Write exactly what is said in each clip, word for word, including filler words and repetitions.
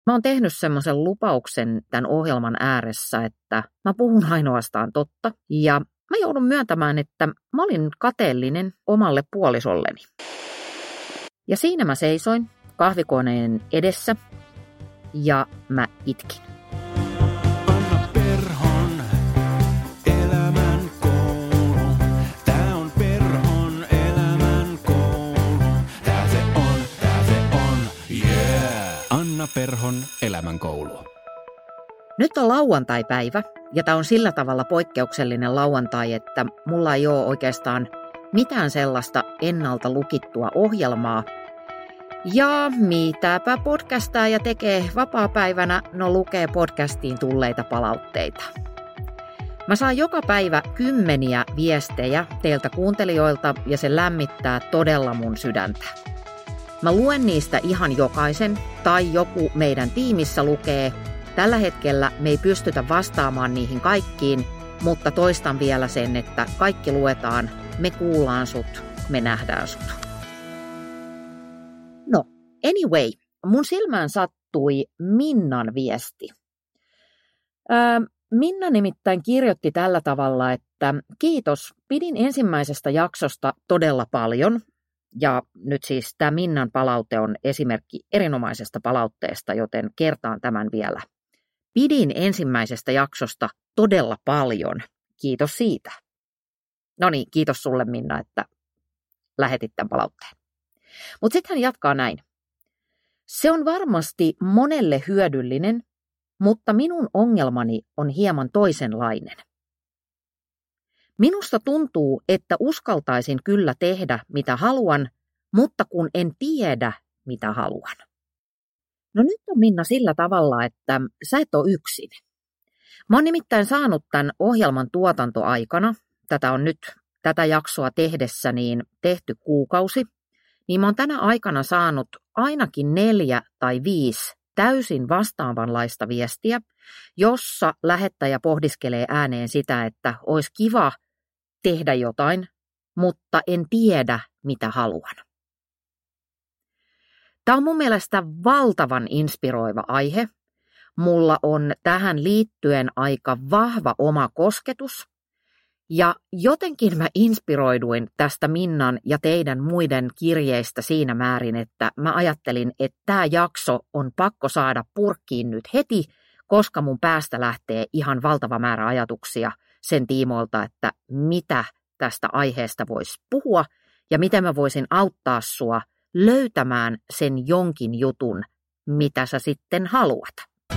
Mä oon tehnyt semmoisen lupauksen tämän ohjelman ääressä, että mä puhun ainoastaan totta. Ja mä joudun myöntämään, että mä olin kateellinen omalle puolisolleni. Ja siinä mä seisoin kahvikoneen edessä ja mä itkin. Anna Perhon elämän koulu. Tää on Perhon elämän koulu. Tää se on, tää se on, yeah! Anna Perhon elämän koulu. Nyt on lauantai-päivä ja tää on sillä tavalla poikkeuksellinen lauantai, että mulla ei ole oikeastaan mitään sellaista ennalta lukittua ohjelmaa. Ja mitäpä podcastaa ja tekee vapaapäivänä, no lukee podcastiin tulleita palautteita. Mä saan joka päivä kymmeniä viestejä teiltä kuuntelijoilta ja se lämmittää todella mun sydäntä. Mä luen niistä ihan jokaisen tai joku meidän tiimissä lukee. Tällä hetkellä me ei pystytä vastaamaan niihin kaikkiin, mutta toistan vielä sen, että kaikki luetaan, me kuullaan sut, me nähdään sut. No, anyway, mun silmään sattui Minnan viesti. Öö, Minna nimittäin kirjoitti tällä tavalla, että kiitos, pidin ensimmäisestä jaksosta todella paljon. Ja nyt siis tämä Minnan palaute on esimerkki erinomaisesta palautteesta, joten kertaan tämän vielä. Pidin ensimmäisestä jaksosta todella paljon. Kiitos siitä. No niin, kiitos sulle Minna, että lähetit tämän palautteen. Mutta sitten hän jatkaa näin. Se on varmasti monelle hyödyllinen, mutta minun ongelmani on hieman toisenlainen. Minusta tuntuu, että uskaltaisin kyllä tehdä, mitä haluan, mutta kun en tiedä, mitä haluan. No nyt on Minna sillä tavalla, että sä et ole yksin. Mä oon nimittäin saanut tämän ohjelman tuotantoaikana, tätä on nyt tätä jaksoa tehdessä niin tehty kuukausi, niin mä oon tänä aikana saanut ainakin neljä tai viisi täysin vastaavanlaista viestiä, jossa lähettäjä pohdiskelee ääneen sitä, että olisi kiva tehdä jotain, mutta en tiedä, mitä haluan. Tämä on mun mielestä valtavan inspiroiva aihe. Mulla on tähän liittyen aika vahva oma kosketus. Ja jotenkin mä inspiroiduin tästä Minnan ja teidän muiden kirjeistä siinä määrin, että mä ajattelin, että tämä jakso on pakko saada purkkiin nyt heti, koska mun päästä lähtee ihan valtava määrä ajatuksia sen tiimoilta, että mitä tästä aiheesta voisi puhua ja miten mä voisin auttaa sua löytämään sen jonkin jutun, mitä sä sitten haluat.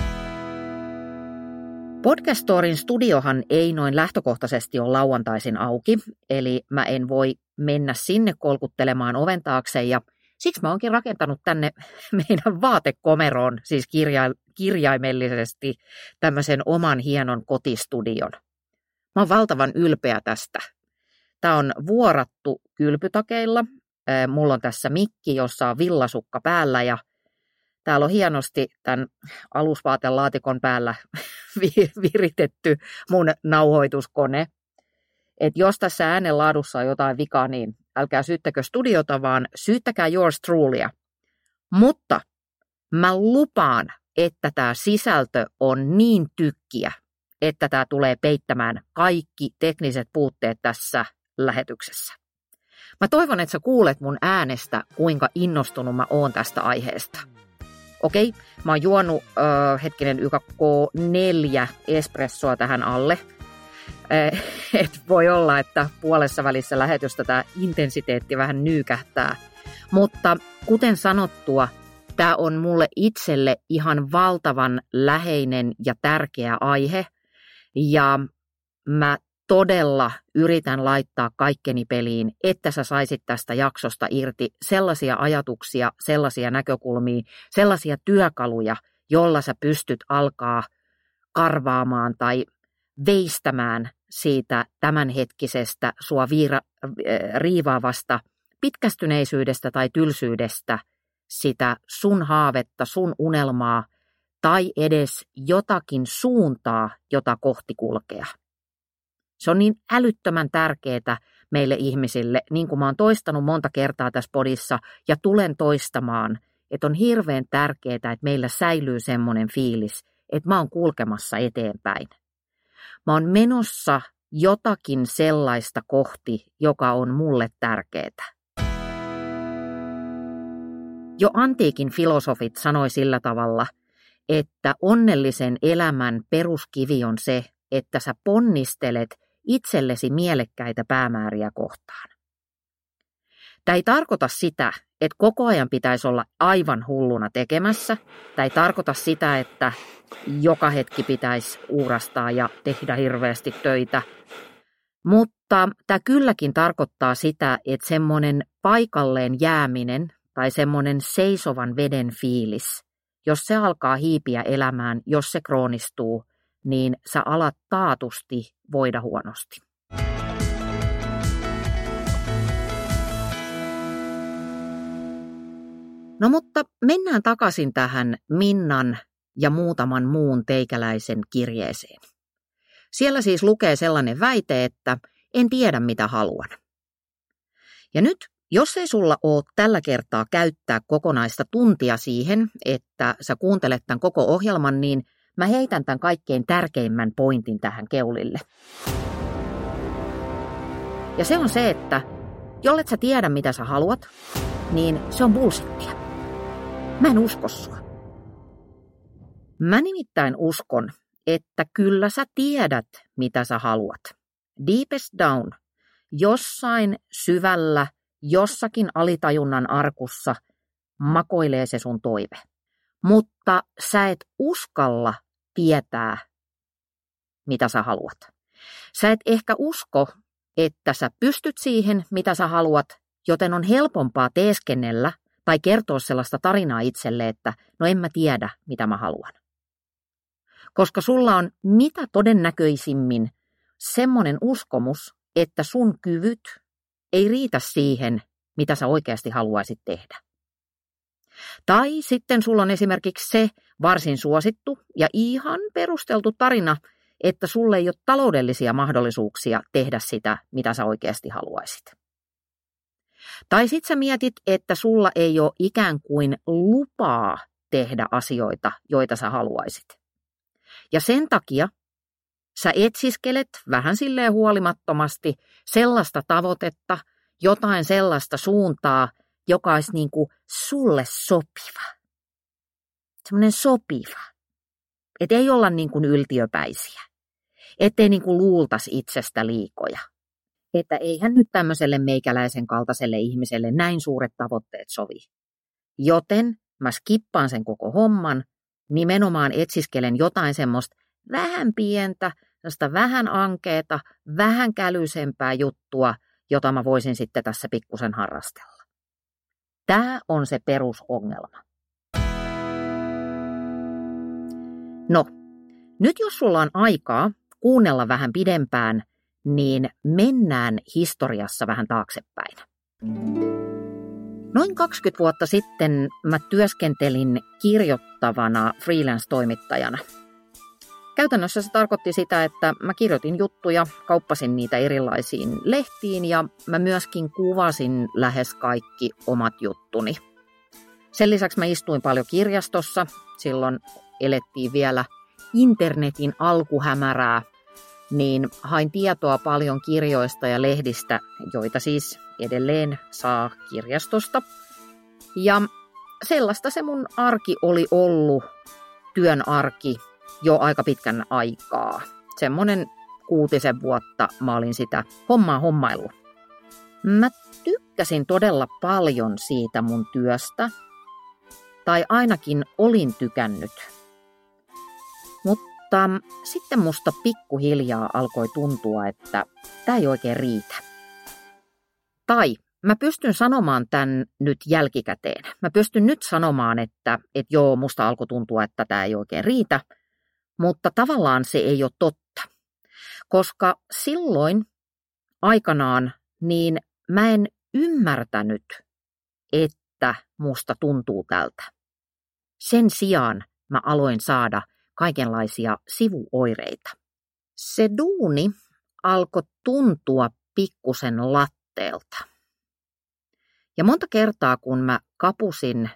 Podcastorin studiohan ei noin lähtökohtaisesti ole lauantaisin auki, eli mä en voi mennä sinne kolkuttelemaan oven taakse ja siksi mä oonkin rakentanut tänne meidän vaatekomeroon, siis kirja- kirjaimellisesti tämmöisen oman hienon kotistudion. Mä oon valtavan ylpeä tästä. Tää on vuorattu kylpytakeilla. Mulla on tässä mikki, jossa on villasukka päällä ja täällä on hienosti tämän alusvaatelaatikon päällä viritetty mun nauhoituskone. Et jos tässä äänenlaadussa on jotain vikaa, niin älkää syyttäkö studiota, vaan syyttäkää yours trulya. Mutta mä lupaan, että tämä sisältö on niin tykkiä, että tämä tulee peittämään kaikki tekniset puutteet tässä lähetyksessä. Mä toivon, että sä kuulet mun äänestä, kuinka innostunut mä oon tästä aiheesta. Okei, mä oon juonut äh, hetkinen Y K K neljä espressoa tähän alle. Äh, et voi olla, että puolessa välissä lähetystä tämä intensiteetti vähän nyykähtää. Mutta kuten sanottua, tämä on mulle itselle ihan valtavan läheinen ja tärkeä aihe. Ja mä todella yritän laittaa kaikkeni peliin, että sä saisit tästä jaksosta irti sellaisia ajatuksia, sellaisia näkökulmia, sellaisia työkaluja, jolla sä pystyt alkaa karvaamaan tai veistämään siitä tämänhetkisestä sua viira, riivaavasta pitkästyneisyydestä tai tylsyydestä sitä sun haavetta, sun unelmaa tai edes jotakin suuntaa, jota kohti kulkea. Se on niin älyttömän tärkeää meille ihmisille, niin kuin mä oon toistanut monta kertaa tässä podissa ja tulen toistamaan, että on hirveän tärkeää, että meillä säilyy semmoinen fiilis, että mä oon kulkemassa eteenpäin. Mä oon menossa jotakin sellaista kohti, joka on mulle tärkeää. Jo antiikin filosofit sanoi sillä tavalla, että onnellisen elämän peruskivi on se, että sä ponnistelet itsellesi mielekkäitä päämääriä kohtaan. Tämä ei tarkoita sitä, että koko ajan pitäisi olla aivan hulluna tekemässä. Tämä ei tarkoita sitä, että joka hetki pitäisi uurastaa ja tehdä hirveästi töitä. Mutta tämä kylläkin tarkoittaa sitä, että semmoinen paikalleen jääminen tai semmoinen seisovan veden fiilis, jos se alkaa hiipiä elämään, jos se kroonistuu, niin sä alat taatusti voida huonosti. No mutta mennään takaisin tähän Minnan ja muutaman muun teikäläisen kirjeeseen. Siellä siis lukee sellainen väite, että en tiedä mitä haluan. Ja nyt, jos ei sulla ole tällä kertaa käyttää kokonaista tuntia siihen, että sä kuuntelet tämän koko ohjelman, niin mä heitän tämän kaikkein tärkeimmän pointin tähän keulille. Ja se on se, että jollet sä tiedä mitä sä haluat, niin se on bullshittia. Mä en usko sua. Mä nimittäin uskon, että kyllä sä tiedät, mitä sä haluat. Deepest down, jossain syvällä, jossakin alitajunnan arkussa makoilee se sun toive. Mutta sä et uskalla tietää, mitä sä haluat. Sä et ehkä usko, että sä pystyt siihen, mitä sä haluat, joten on helpompaa teeskennellä tai kertoa sellaista tarinaa itselle, että no en mä tiedä, mitä mä haluan. Koska sulla on mitä todennäköisimmin semmoinen uskomus, että sun kyvyt ei riitä siihen, mitä sä oikeasti haluaisit tehdä. Tai sitten sulla on esimerkiksi se varsin suosittu ja ihan perusteltu tarina, että sulle ei ole taloudellisia mahdollisuuksia tehdä sitä, mitä sä oikeasti haluaisit. Tai sit sä mietit, että sulla ei ole ikään kuin lupaa tehdä asioita, joita sä haluaisit. Ja sen takia sä etsiskelet vähän silleen huolimattomasti sellaista tavoitetta, jotain sellaista suuntaa, joka olisi niin kuin sulle sopiva. Semmoinen sopiva. Et ei olla niin kuin yltiöpäisiä. Ettei niin kuin luultaisi itsestä liikoja. Että eihän nyt tämmöiselle meikäläisen kaltaiselle ihmiselle näin suuret tavoitteet sovi. Joten mä skippaan sen koko homman, nimenomaan etsiskelen jotain semmoista vähän pientä, semmoista vähän ankeeta, vähän kälyisempää juttua, jota mä voisin sitten tässä pikkusen harrastella. Tämä on se perusongelma. No, nyt jos sulla on aikaa kuunnella vähän pidempään, niin mennään historiassa vähän taaksepäin. Noin kaksikymmentä vuotta sitten mä työskentelin kirjoittavana freelance-toimittajana. Käytännössä se tarkoitti sitä, että mä kirjoitin juttuja, kauppasin niitä erilaisiin lehtiin ja mä myöskin kuvasin lähes kaikki omat juttuni. Sen lisäksi mä istuin paljon kirjastossa, silloin elettiin vielä internetin alkuhämärää, niin hain tietoa paljon kirjoista ja lehdistä, joita siis edelleen saa kirjastosta. Ja sellaista se mun arki oli ollut, työn arki, jo aika pitkän aikaa. Semmoinen kuutisen vuotta mä olin sitä hommaa hommaillut. Mä tykkäsin todella paljon siitä mun työstä, tai ainakin olin tykännyt. Mutta sitten musta pikkuhiljaa alkoi tuntua, että tää ei oikein riitä. Tai mä pystyn sanomaan tämän nyt jälkikäteen. Mä pystyn nyt sanomaan, että, että joo, musta alkoi tuntua, että tää ei oikein riitä. Mutta tavallaan se ei ole totta, koska silloin aikanaan niin mä en ymmärtänyt, että musta tuntuu tältä. Sen sijaan mä aloin saada kaikenlaisia sivuoireita. Se duuni alkoi tuntua pikkusen latteelta. Ja monta kertaa kun mä kapusin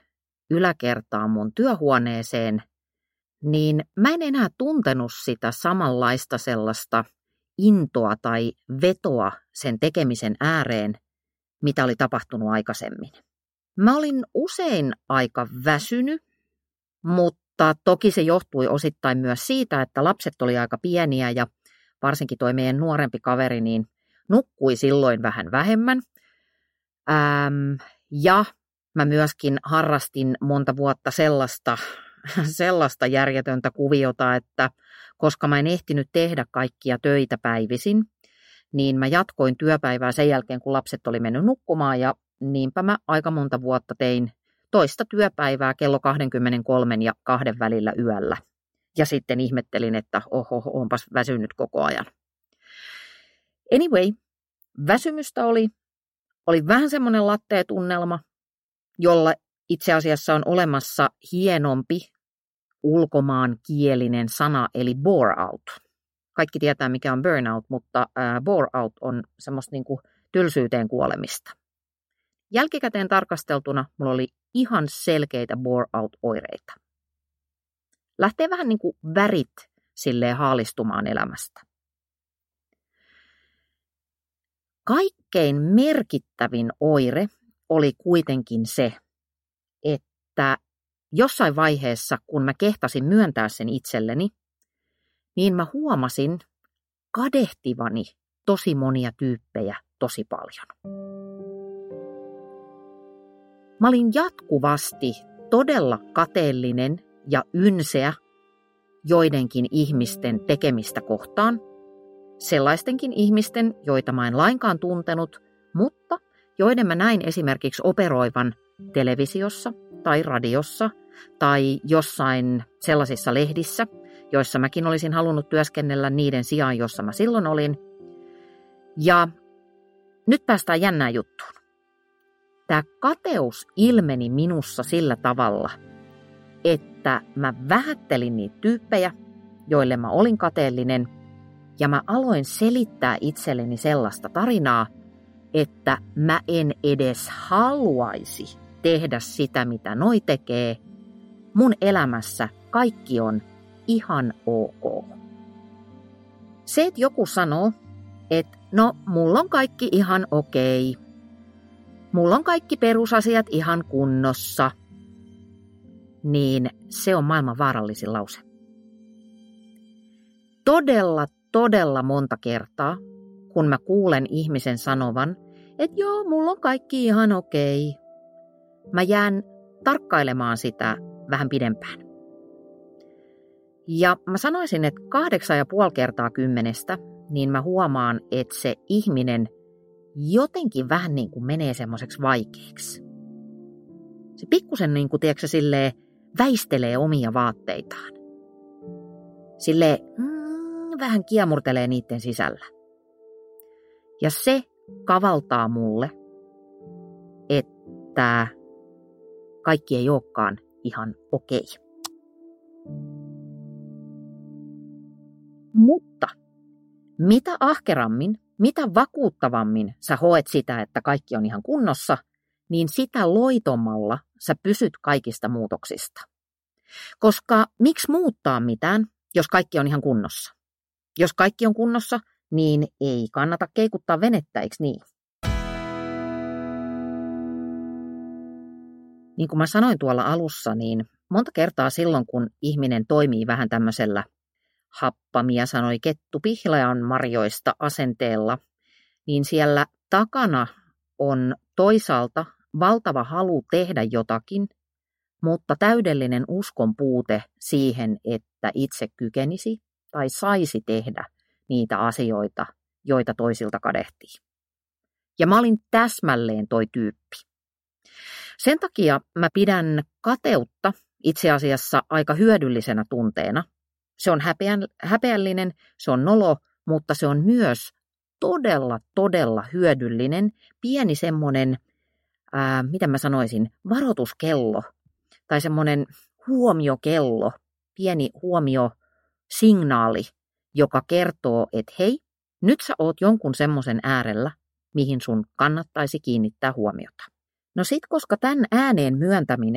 yläkertaan mun työhuoneeseen, niin mä en enää tuntenut sitä samanlaista sellaista intoa tai vetoa sen tekemisen ääreen, mitä oli tapahtunut aikaisemmin. Mä olin usein aika väsynyt, mutta toki se johtui osittain myös siitä, että lapset oli aika pieniä ja varsinkin toi meidän nuorempi kaveri niin nukkui silloin vähän vähemmän. Ähm, ja mä myöskin harrastin monta vuotta sellaista, sellaista järjetöntä kuviota, että koska mä en ehtinyt tehdä kaikkia töitä päivisin, niin mä jatkoin työpäivää sen jälkeen, kun lapset oli mennyt nukkumaan ja niinpä mä aika monta vuotta tein toista työpäivää kello kaksikymmentäkolme ja kahden välillä yöllä. Ja sitten ihmettelin, että oho, onpas väsynyt koko ajan. Anyway, väsymystä oli, oli vähän semmoinen latteetunnelma, jolla itse asiassa on olemassa hienompi ulkomaankielinen sana, eli bore out. Kaikki tietää, mikä on burnout, mutta äh, bore out on semmoista niin kuin tylsyyteen kuolemista. Jälkikäteen tarkasteltuna mulla oli ihan selkeitä bore out-oireita. Lähtee vähän niin kuin värit silleen haalistumaan elämästä. Kaikkein merkittävin oire oli kuitenkin se, että jossain vaiheessa, kun mä kehtasin myöntää sen itselleni, niin mä huomasin kadehtivani tosi monia tyyppejä tosi paljon. Mä olin jatkuvasti todella kateellinen ja ynseä joidenkin ihmisten tekemistä kohtaan, sellaistenkin ihmisten, joita mä en lainkaan tuntenut, mutta joiden mä näin esimerkiksi operoivan televisiossa tai radiossa tai jossain sellaisissa lehdissä, joissa mäkin olisin halunnut työskennellä niiden sijaan, jossa mä silloin olin. Ja nyt päästään jännään juttuun. Tämä kateus ilmeni minussa sillä tavalla, että mä vähättelin niitä tyyppejä, joille mä olin kateellinen, ja mä aloin selittää itselleni sellaista tarinaa, että mä en edes haluaisi tehdä sitä, mitä noi tekee. Mun elämässä kaikki on ihan ok. Se, että joku sanoo, että no, mulla on kaikki ihan okei. Mulla on kaikki perusasiat ihan kunnossa. Niin se on maailman vaarallisin lause. Todella, todella monta kertaa, kun mä kuulen ihmisen sanovan, että joo, mulla on kaikki ihan okei. Mä jään tarkkailemaan sitä vähän pidempään. Ja mä sanoisin, että kahdeksan ja puoli kertaa kymmenestä, niin mä huomaan, että se ihminen jotenkin vähän niin kuin menee semmoiseksi vaikeaksi. Se pikkusen niin kuin, tiedätkö, silleen väistelee omia vaatteitaan. Silleen mm, vähän kiemurtelee niiden sisällä. Ja se kavaltaa mulle, että kaikki ei olekaan ihan okei. Mutta mitä ahkerammin, mitä vakuuttavammin sä hoet sitä, että kaikki on ihan kunnossa, niin sitä loitommalla sä pysyt kaikista muutoksista. Koska miksi muuttaa mitään, jos kaikki on ihan kunnossa? Jos kaikki on kunnossa, niin ei kannata keikuttaa venettä, eikö niin? Niin kuin mä sanoin tuolla alussa, niin monta kertaa silloin, kun ihminen toimii vähän tämmöisellä happamia, sanoi kettu pihlajan marjoista asenteella, niin siellä takana on toisaalta valtava halu tehdä jotakin, mutta täydellinen uskon puute siihen, että itse kykenisi tai saisi tehdä niitä asioita, joita toisilta kadehtii. Ja mä olin täsmälleen toi tyyppi. Sen takia mä pidän kateutta itse asiassa aika hyödyllisenä tunteena. Se on häpeän, häpeällinen, se on nolo, mutta se on myös todella, todella hyödyllinen, pieni semmoinen, ää, mitä mä sanoisin, varoituskello tai semmoinen huomiokello, pieni huomiosignaali, joka kertoo, että hei, nyt sä oot jonkun semmoisen äärellä, mihin sun kannattaisi kiinnittää huomiota. No sit, koska tämän ääneen myöntäminen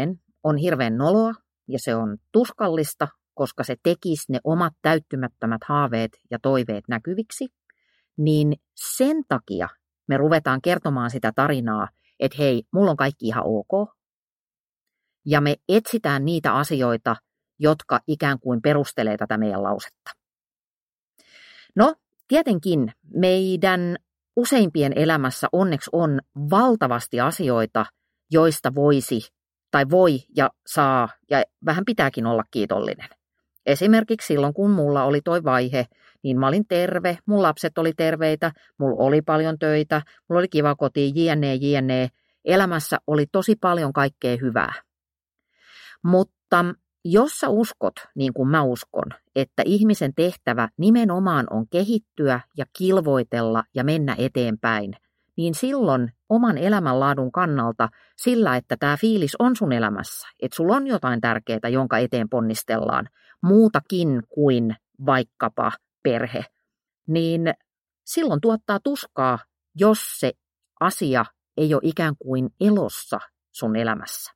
on hirveän noloa ja se on tuskallista, koska se tekisi ne omat täyttymättömät haaveet ja toiveet näkyviksi, niin sen takia me ruvetaan kertomaan sitä tarinaa, että hei, mulla on kaikki ihan ok. Ja me etsitään niitä asioita, jotka ikään kuin perustelee tätä meidän lausetta. No, tietenkin meidän useimpien elämässä onneksi on valtavasti asioita, joista voisi tai voi ja saa ja vähän pitääkin olla kiitollinen. Esimerkiksi silloin, kun mulla oli toi vaihe, niin mä olin terve, mun lapset oli terveitä, mulla oli paljon töitä, mulla oli kiva koti, jne, jne. Elämässä oli tosi paljon kaikkea hyvää. Mutta jos sä uskot, niin kuin mä uskon, että ihmisen tehtävä nimenomaan on kehittyä ja kilvoitella ja mennä eteenpäin, niin silloin oman elämänlaadun kannalta sillä, että tämä fiilis on sun elämässä, että sulla on jotain tärkeää, jonka eteen ponnistellaan, muutakin kuin vaikkapa perhe, niin silloin tuottaa tuskaa, jos se asia ei ole ikään kuin elossa sun elämässä.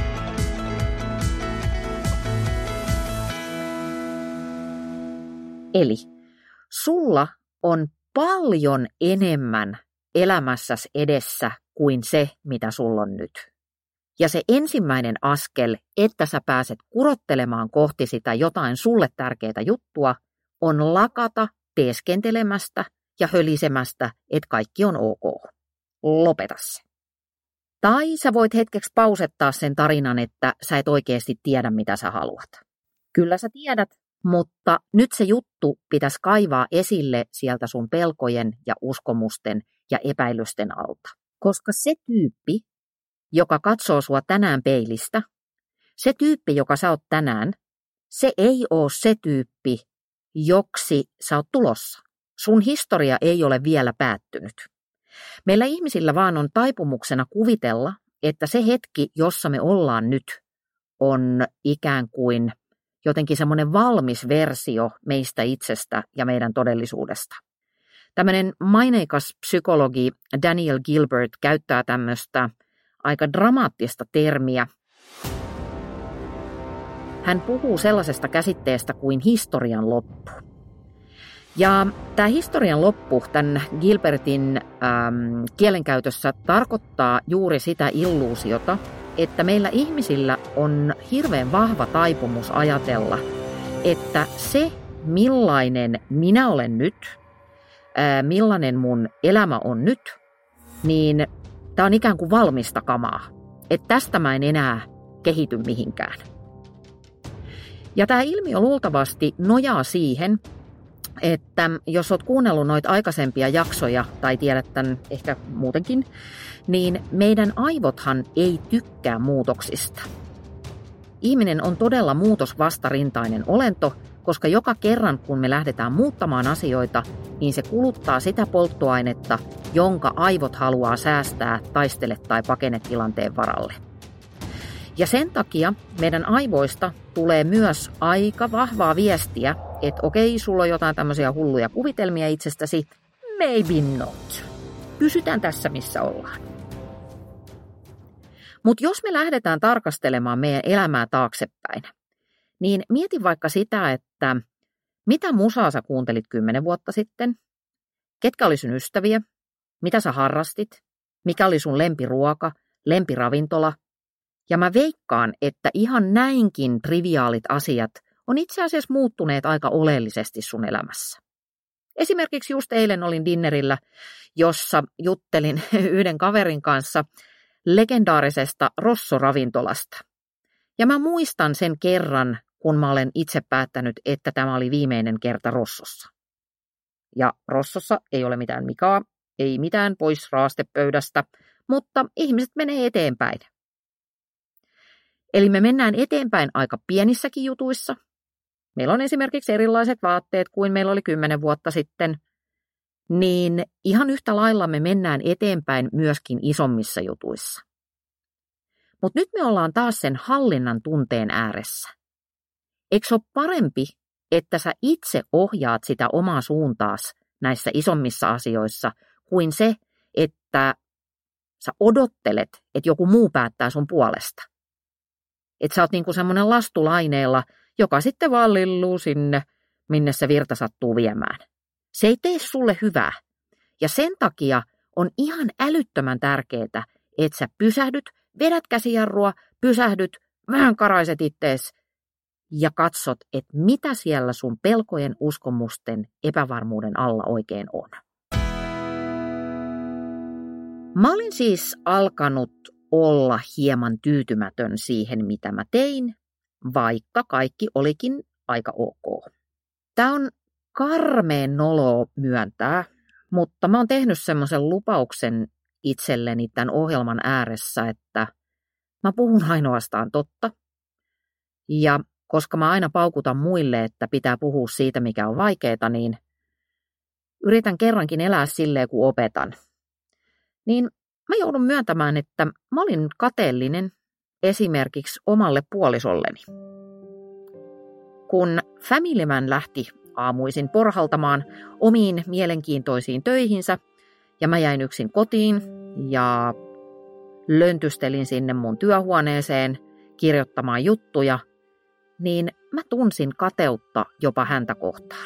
Eli sulla on paljon enemmän elämässäsi edessä kuin se, mitä sulla on nyt. Ja se ensimmäinen askel, että sä pääset kurottelemaan kohti sitä jotain sulle tärkeää juttua, on lakata teeskentelemästä ja hölisemästä, että kaikki on ok. Lopeta se. Tai sä voit hetkeksi pausettaa sen tarinan, että sä et oikeasti tiedä, mitä sä haluat. Kyllä sä tiedät, mutta nyt se juttu pitäisi kaivaa esille sieltä sun pelkojen ja uskomusten ja epäilysten alta. Koska se tyyppi, joka katsoo sua tänään peilistä, se tyyppi, joka sä oot tänään, se ei ole se tyyppi, joksi sä oot tulossa. Sun historia ei ole vielä päättynyt. Meillä ihmisillä vaan on taipumuksena kuvitella, että se hetki, jossa me ollaan nyt, on ikään kuin jotenkin semmoinen valmis versio meistä itsestä ja meidän todellisuudesta. Tämmöinen maineikas psykologi Daniel Gilbert käyttää tämmöistä aika dramaattista termiä. Hän puhuu sellaisesta käsitteestä kuin historian loppu. Ja tämä historian loppu tämän Gilbertin ähm, kielenkäytössä tarkoittaa juuri sitä illuusiota, että meillä ihmisillä on hirveän vahva taipumus ajatella, että se millainen minä olen nyt, ää, millainen mun elämä on nyt, niin tämä on ikään kuin valmista kamaa. Että tästä mä en enää kehity mihinkään. Ja tämä ilmiö luultavasti nojaa siihen, että jos olet kuunnellut noita aikaisempia jaksoja, tai tiedät tämän ehkä muutenkin, niin meidän aivothan ei tykkää muutoksista. Ihminen on todella muutosvastarintainen olento, koska joka kerran kun me lähdetään muuttamaan asioita, niin se kuluttaa sitä polttoainetta, jonka aivot haluaa säästää taistele- tai pakenetilanteen varalle. Ja sen takia meidän aivoista tulee myös aika vahvaa viestiä, että okei, sulla on jotain tämmöisiä hulluja kuvitelmia itsestäsi, maybe not. Pysytään tässä, missä ollaan. Mutta jos me lähdetään tarkastelemaan meidän elämää taaksepäin, niin mieti vaikka sitä, että mitä musaa sä kuuntelit kymmenen vuotta sitten, ketkä oli sun ystäviä, mitä sä harrastit, mikä oli sun lempiruoka, lempiravintola. Ja mä veikkaan, että ihan näinkin triviaalit asiat on itse asiassa muuttuneet aika oleellisesti sun elämässä. Esimerkiksi just eilen olin dinnerillä, jossa juttelin yhden kaverin kanssa legendaarisesta Rosso-ravintolasta. Ja mä muistan sen kerran, kun mä olen itse päättänyt, että tämä oli viimeinen kerta Rossossa. Ja Rossossa ei ole mitään mikaa, ei mitään pois raastepöydästä, mutta ihmiset menee eteenpäin. Eli me mennään eteenpäin aika pienissäkin jutuissa. Meillä on esimerkiksi erilaiset vaatteet kuin meillä oli kymmenen vuotta sitten. Niin ihan yhtä lailla me mennään eteenpäin myöskin isommissa jutuissa. Mutta nyt me ollaan taas sen hallinnan tunteen ääressä. Eikö se ole parempi, että sä itse ohjaat sitä omaa suuntaas näissä isommissa asioissa, kuin se, että sä odottelet, että joku muu päättää sun puolesta? Että sä oot niin kuin semmoinen lastulaineella, joka sitten vaan lilluu sinne, minne se virta sattuu viemään. Se ei tee sulle hyvää. Ja sen takia on ihan älyttömän tärkeää, että sä pysähdyt, vedät käsijarrua, pysähdyt, vähän karaiset ittees ja katsot, että mitä siellä sun pelkojen, uskomusten, epävarmuuden alla oikein on. Mä olin siis alkanut olla hieman tyytymätön siihen, mitä mä tein, vaikka kaikki olikin aika ok. Tää on karmeen noloa myöntää, mutta mä oon tehnyt semmoisen lupauksen itselleni tämän ohjelman ääressä, että mä puhun ainoastaan totta. Ja koska mä aina paukutan muille, että pitää puhua siitä, mikä on vaikeaa, niin yritän kerrankin elää silleen, kun opetan. Niin mä joudun myöntämään, että mä olin kateellinen esimerkiksi omalle puolisolleni. Kun Family Man lähti aamuisin porhaltamaan omiin mielenkiintoisiin töihinsä ja mä jäin yksin kotiin ja löntystelin sinne mun työhuoneeseen kirjoittamaan juttuja, niin mä tunsin kateutta jopa häntä kohtaan.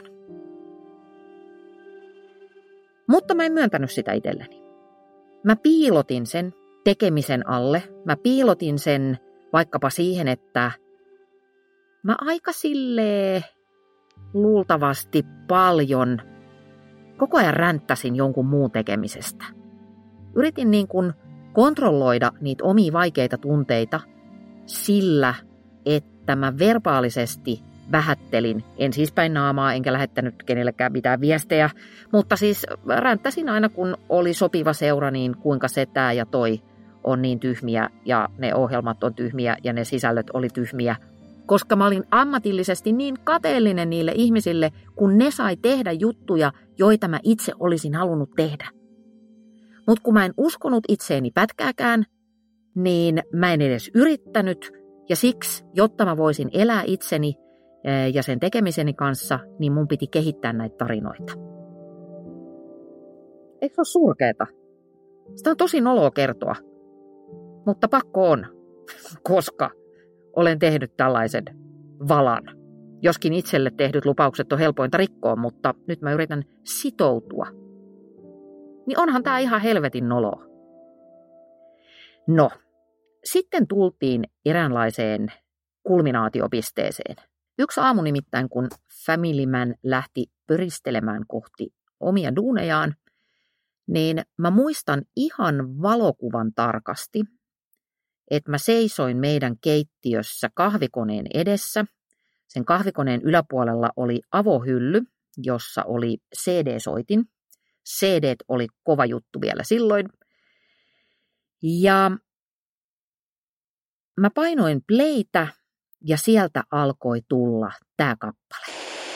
Mutta mä en myöntänyt sitä itselleni. Mä piilotin sen tekemisen alle. Mä piilotin sen vaikkapa siihen, että mä aika silleen luultavasti paljon koko ajan ränttäsin jonkun muun tekemisestä. Yritin niin kuin kontrolloida niitä omia vaikeita tunteita sillä, että mä verbaalisesti vähättelin, en siis päin naamaa, enkä lähettänyt kenellekään mitään viestejä, mutta siis ränttäsin aina, kun oli sopiva seura, niin kuinka se tää ja toi on niin tyhmiä ja ne ohjelmat on tyhmiä ja ne sisällöt oli tyhmiä, koska mä olin ammatillisesti niin kateellinen niille ihmisille, kun ne sai tehdä juttuja, joita mä itse olisin halunnut tehdä. Mutta kun mä en uskonut itseeni pätkääkään, niin mä en edes yrittänyt, ja siksi, jotta mä voisin elää itseni ja sen tekemiseni kanssa, niin mun piti kehittää näitä tarinoita. Eikö se ole surkeeta? Sitä on tosi noloa kertoa, mutta pakko on, koska olen tehnyt tällaisen valan. Joskin itselle tehdyt lupaukset on helpointa rikkoa, mutta nyt mä yritän sitoutua. Niin onhan tää ihan helvetin noloa. No, sitten tultiin eräänlaiseen kulminaatiopisteeseen. Yksi aamu nimittäin, kun Family Man lähti pöristelemään kohti omia duunejaan, niin mä muistan ihan valokuvan tarkasti, että mä seisoin meidän keittiössä kahvikoneen edessä. Sen kahvikoneen yläpuolella oli avohylly, jossa oli C D-soitin. C D:t oli kova juttu vielä silloin. Ja mä painoin playtä ja sieltä alkoi tulla tää kappale.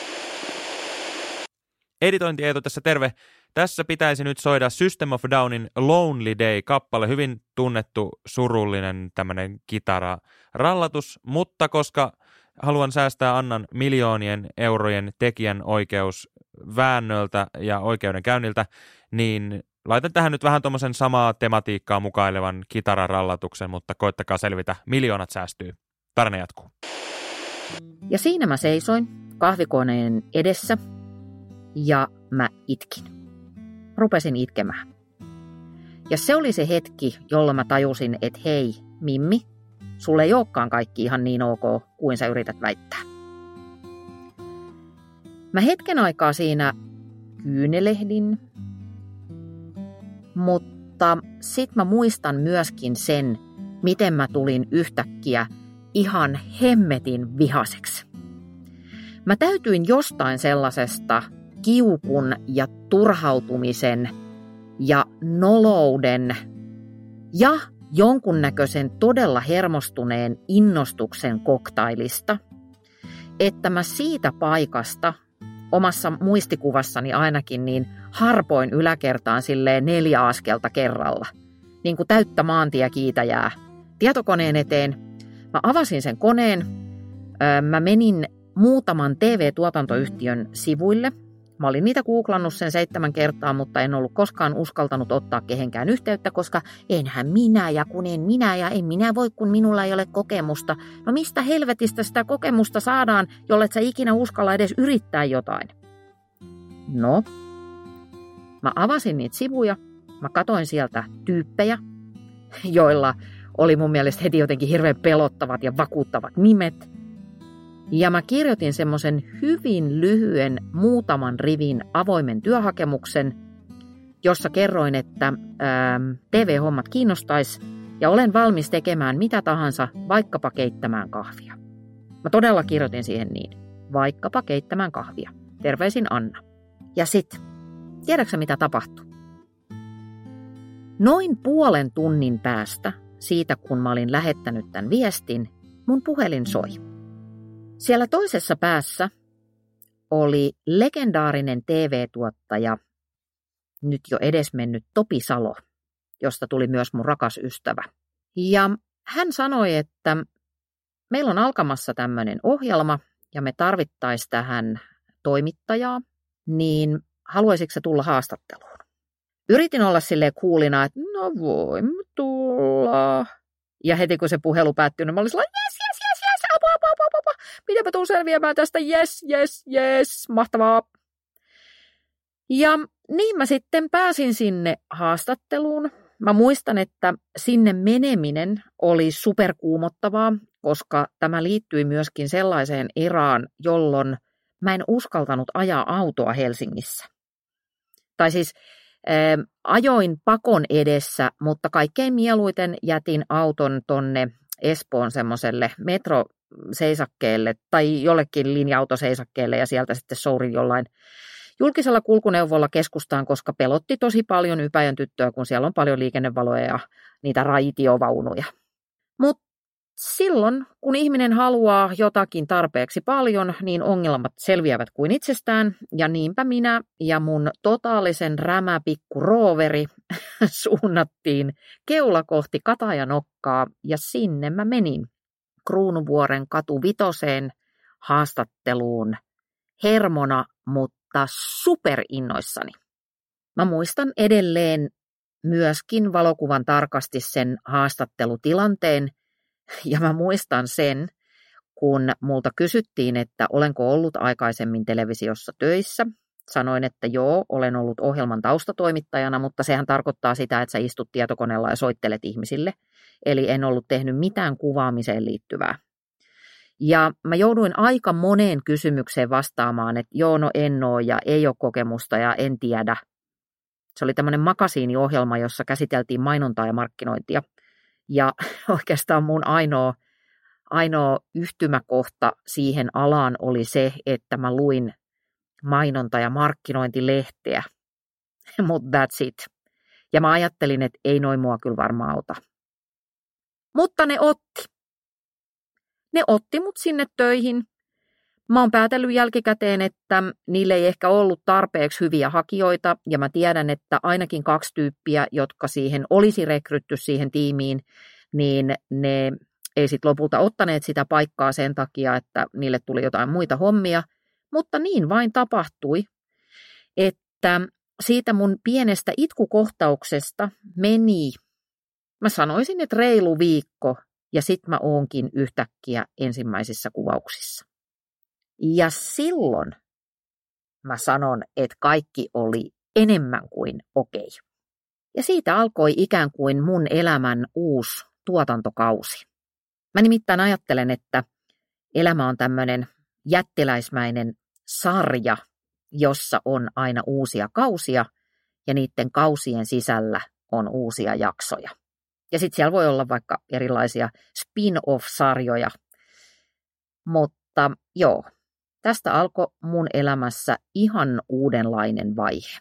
Editointi Eetu tässä terve. Tässä pitäisi nyt soida System of a Downin Lonely Day-kappale, hyvin tunnettu surullinen tämmöinen kitararallatus, mutta koska haluan säästää Annan miljoonien eurojen tekijän oikeus väännöltä ja oikeudenkäynniltä, niin laitan tähän nyt vähän tuommoisen samaa tematiikkaa mukailevan kitararallatuksen, mutta koittakaa selvitä, miljoonat säästyy. Tarina jatkuu. Ja siinä mä seisoin kahvikoneen edessä ja mä itkin. Rupesin itkemään. Ja se oli se hetki, jolloin mä tajusin, että hei, Mimmi, sulle ei olekaan kaikki ihan niin ok, kuin sä yrität väittää. Mä hetken aikaa siinä kyynelehdin, mutta sit mä muistan myöskin sen, miten mä tulin yhtäkkiä ihan hemmetin vihaseksi. Mä täytyin jostain sellaisesta kiukun ja turhautumisen ja nolouden ja jonkunnäköisen todella hermostuneen innostuksen koktailista, että mä siitä paikasta omassa muistikuvassani ainakin niin harpoin yläkertaan silleen neljä askelta kerralla, niin kuin täyttä maantiekiitäjää tietokoneen eteen. Mä avasin sen koneen, mä menin muutaman T V-tuotantoyhtiön sivuille. Mä olin niitä googlannut sen seitsemän kertaa, mutta en ollut koskaan uskaltanut ottaa kehenkään yhteyttä, koska enhän minä ja kun en minä ja en minä voi, kun minulla ei ole kokemusta. No mistä helvetistä sitä kokemusta saadaan, jollet sä ikinä uskalla edes yrittää jotain? No, mä avasin niitä sivuja, mä katoin sieltä tyyppejä, joilla oli mun mielestä heti jotenkin hirveän pelottavat ja vakuuttavat nimet. Ja mä kirjoitin semmoisen hyvin lyhyen muutaman rivin avoimen työhakemuksen, jossa kerroin, että ää, T V-hommat kiinnostais ja olen valmis tekemään mitä tahansa, vaikkapa keittämään kahvia. Mä todella kirjoitin siihen niin, vaikkapa keittämään kahvia. Terveisin Anna. Ja sit, tiedätkö mitä tapahtui? Noin puolen tunnin päästä siitä, kun mä olin lähettänyt tämän viestin, mun puhelin soi. Siellä toisessa päässä oli legendaarinen T V-tuottaja, nyt jo edesmennyt Topi Salo, josta tuli myös mun rakas ystävä. Ja hän sanoi, että meillä on alkamassa tämmöinen ohjelma ja me tarvittaisiin tähän toimittajaa, niin haluaisitko sä tulla haastatteluun? Yritin olla silleen kuulina, että no voimme tulla. Ja heti kun se puhelu päättyi, niin mä olin sellainen, jes, jes, jes, jes, apua, apua, apua, apua. Miten mä tuun selviämään tästä, jes, jes, jes, mahtavaa. Ja niin mä sitten pääsin sinne haastatteluun. Mä muistan, että sinne meneminen oli superkuumottavaa, koska tämä liittyi myöskin sellaiseen erään, jolloin mä en uskaltanut ajaa autoa Helsingissä. Tai siis ää, ajoin pakon edessä, mutta kaikkein mieluiten jätin auton tonne Espoon semmoiselle metroseisakkeelle tai jollekin linja-autoseisakkeelle ja sieltä sitten sourin jollain julkisella kulkuneuvolla keskustaan, koska pelotti tosi paljon Ypäjän tyttöä, kun siellä on paljon liikennevaloja ja niitä raitiovaunuja. Mutta silloin, kun ihminen haluaa jotakin tarpeeksi paljon, niin ongelmat selviävät kuin itsestään. Ja niinpä minä ja mun totaalisen rämäpikku rooveri suunnattiin keula kohti Katajanokkaa ja sinne mä menin Kruunuvuoren katu vitoseen haastatteluun hermona, mutta superinnoissani. Mä muistan edelleen myöskin valokuvan tarkasti sen haastattelutilanteen, ja mä muistan sen, kun multa kysyttiin, että olenko ollut aikaisemmin televisiossa töissä. Sanoin, että joo, olen ollut ohjelman taustatoimittajana, mutta sehän tarkoittaa sitä, että sä istut tietokoneella ja soittelet ihmisille. Eli en ollut tehnyt mitään kuvaamiseen liittyvää. Ja mä jouduin aika moneen kysymykseen vastaamaan, että joo, no en oo ja ei ole kokemusta ja en tiedä. Se oli tämmöinen makasiiniohjelma, jossa käsiteltiin mainontaa ja markkinointia. Ja oikeastaan mun ainoa, ainoa yhtymäkohta siihen alaan oli se, että mä luin mainonta- ja markkinointilehteä. Mutta that's it. Ja mä ajattelin, että ei noin mua kyllä varmaan auta. Mutta ne otti. Ne otti mut sinne töihin. Mä oon päätellyt jälkikäteen, että niille ei ehkä ollut tarpeeksi hyviä hakijoita, ja mä tiedän, että ainakin kaksi tyyppiä, jotka siihen olisi rekrytty siihen tiimiin, niin ne ei sitten lopulta ottaneet sitä paikkaa sen takia, että niille tuli jotain muita hommia, mutta niin vain tapahtui, että siitä mun pienestä itkukohtauksesta meni, mä sanoisin, että reilu viikko, ja sit mä oonkin yhtäkkiä ensimmäisissä kuvauksissa. Ja silloin mä sanon, että kaikki oli enemmän kuin okei. Ja siitä alkoi ikään kuin mun elämän uusi tuotantokausi. Mä nimittäin ajattelen, että elämä on tämmöinen jättiläismäinen sarja, jossa on aina uusia kausia ja niiden kausien sisällä on uusia jaksoja. Ja sitten siellä voi olla vaikka erilaisia spin-off-sarjoja, mutta joo. Tästä alkoi mun elämässä ihan uudenlainen vaihe.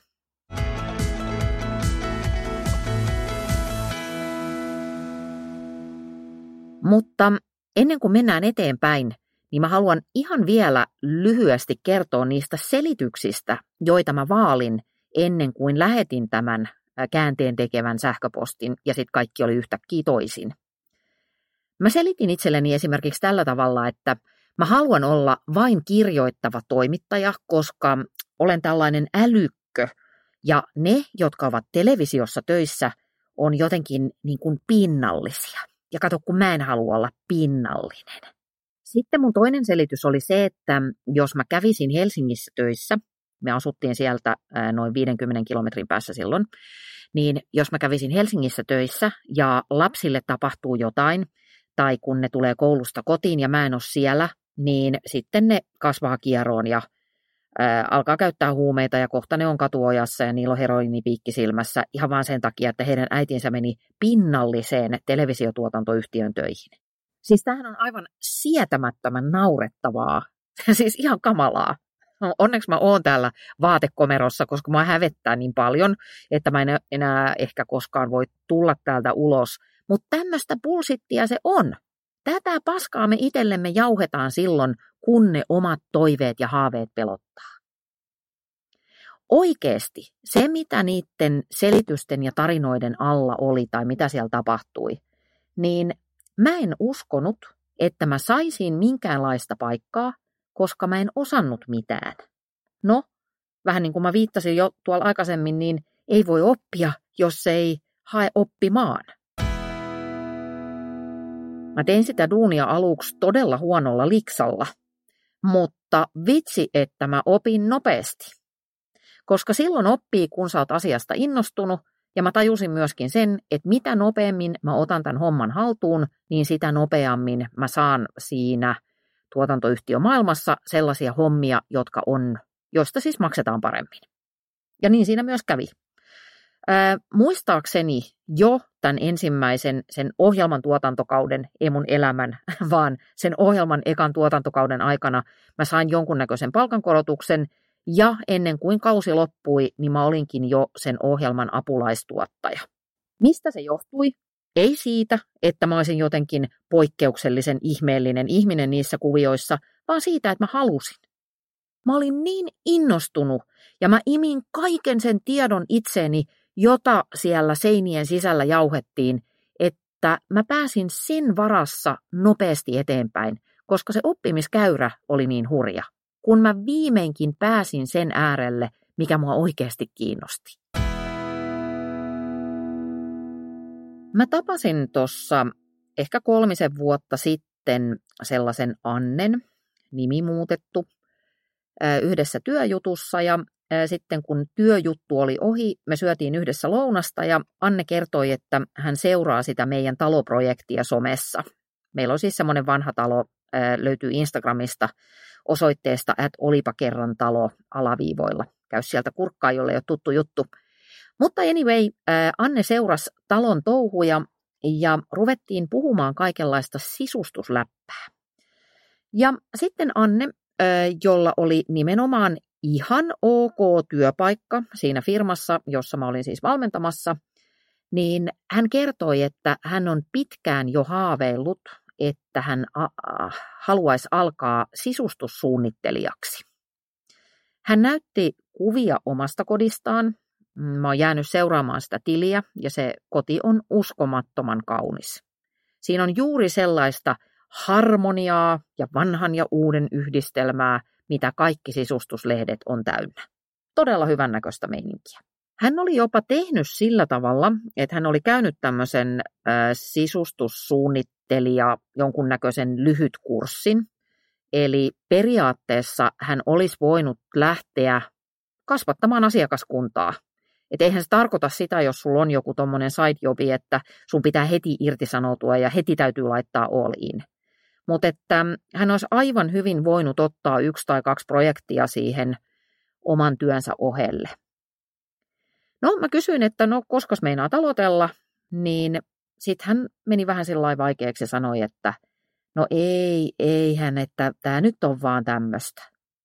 Mutta ennen kuin mennään eteenpäin, niin mä haluan ihan vielä lyhyesti kertoa niistä selityksistä, joita mä vaalin ennen kuin lähetin tämän käänteen tekevän sähköpostin ja sitten kaikki oli yhtäkkiä toisin. Mä selitin itselleni esimerkiksi tällä tavalla, että mä haluan olla vain kirjoittava toimittaja, koska olen tällainen älykkö ja ne, jotka ovat televisiossa töissä, on jotenkin niin kuin pinnallisia. Ja kato, kun mä en halua olla pinnallinen. Sitten mun toinen selitys oli se, että jos mä kävisin Helsingissä töissä, me asuttiin sieltä noin viidenkymmenen kilometrin päässä silloin, niin jos mä kävisin Helsingissä töissä ja lapsille tapahtuu jotain, tai kun ne tulee koulusta kotiin ja mä en ole siellä, niin sitten ne kasvaa kieroon ja ää, alkaa käyttää huumeita ja kohta ne on katuojassa ja niillä on heroinipiikki silmässä ihan vaan sen takia, että heidän äitinsä meni pinnalliseen televisiotuotantoyhtiön töihin. Siis tämähän on aivan sietämättömän naurettavaa, siis ihan kamalaa. No, onneksi mä oon täällä vaatekomerossa, koska mä hävettää niin paljon, että mä en enää ehkä koskaan voi tulla täältä ulos. Mutta tämmöistä bullshittia se on. Tätä paskaa me itsellemme jauhetaan silloin, kun ne omat toiveet ja haaveet pelottaa. Oikeesti se, mitä niiden selitysten ja tarinoiden alla oli tai mitä siellä tapahtui, niin mä en uskonut, että mä saisin minkäänlaista paikkaa, koska mä en osannut mitään. No, vähän niin kuin mä viittasin jo tuolla aikaisemmin, niin ei voi oppia, jos ei hae oppimaan. Mä tein sitä duunia aluksi todella huonolla liksalla, mutta vitsi, että mä opin nopeasti. Koska silloin oppii, kun sä oot asiasta innostunut, ja mä tajusin myöskin sen, että mitä nopeammin mä otan tämän homman haltuun, niin sitä nopeammin mä saan siinä tuotantoyhtiömaailmassa sellaisia hommia, jotka on, joista siis maksetaan paremmin. Ja niin siinä myös kävi. Ää, muistaakseni jo tämän ensimmäisen, sen ohjelman tuotantokauden, ei mun elämän, vaan sen ohjelman ekan tuotantokauden aikana mä sain jonkunnäköisen palkankorotuksen, ja ennen kuin kausi loppui, niin mä olinkin jo sen ohjelman apulaistuottaja. Mistä se johtui? Ei siitä, että mä olisin jotenkin poikkeuksellisen ihmeellinen ihminen niissä kuvioissa, vaan siitä, että mä halusin. Mä olin niin innostunut ja mä imin kaiken sen tiedon itseeni, jota siellä seinien sisällä jauhettiin, että mä pääsin sen varassa nopeasti eteenpäin, koska se oppimiskäyrä oli niin hurja, kun mä viimeinkin pääsin sen äärelle, mikä mua oikeasti kiinnosti. Mä tapasin tuossa ehkä kolmisen vuotta sitten sellaisen Annen, nimi muutettu, yhdessä työjutussa ja sitten kun työjuttu oli ohi, me syötiin yhdessä lounasta ja Anne kertoi, että hän seuraa sitä meidän taloprojektia somessa. Meillä on siis semmoinen vanha talo, löytyy Instagramista osoitteesta, että olipa kerran talo alaviivoilla. Käy sieltä kurkkaa, jolle ei ole tuttu juttu. Mutta anyway, Anne seurasi talon touhuja ja ruvettiin puhumaan kaikenlaista sisustusläppää. Ja sitten Anne, jolla oli nimenomaan ihan ok työpaikka siinä firmassa, jossa mä olin siis valmentamassa, niin hän kertoi, että hän on pitkään jo haaveillut, että hän haluaisi alkaa sisustussuunnittelijaksi. Hän näytti kuvia omasta kodistaan. Mä oon jäänyt seuraamaan sitä tiliä ja se koti on uskomattoman kaunis. Siinä on juuri sellaista harmoniaa ja vanhan ja uuden yhdistelmää, mitä kaikki sisustuslehdet on täynnä. Todella hyvännäköistä meininkiä. Hän oli jopa tehnyt sillä tavalla, että hän oli käynyt tämmöisen äh, sisustussuunnittelija jonkunnäköisen lyhytkurssin. Eli periaatteessa hän olisi voinut lähteä kasvattamaan asiakaskuntaa. Että eihän se tarkoita sitä, jos sulla on joku tommonen side-jobi, että sun pitää heti irtisanoutua ja heti täytyy laittaa all in. Mutta että hän olisi aivan hyvin voinut ottaa yksi tai kaksi projektia siihen oman työnsä ohelle. No mä kysyin, että no koska meinaa taloitella, niin sitten hän meni vähän sillä vaikeaksi ja sanoi, että no ei, eihän, että tämä nyt on vaan tämmöistä.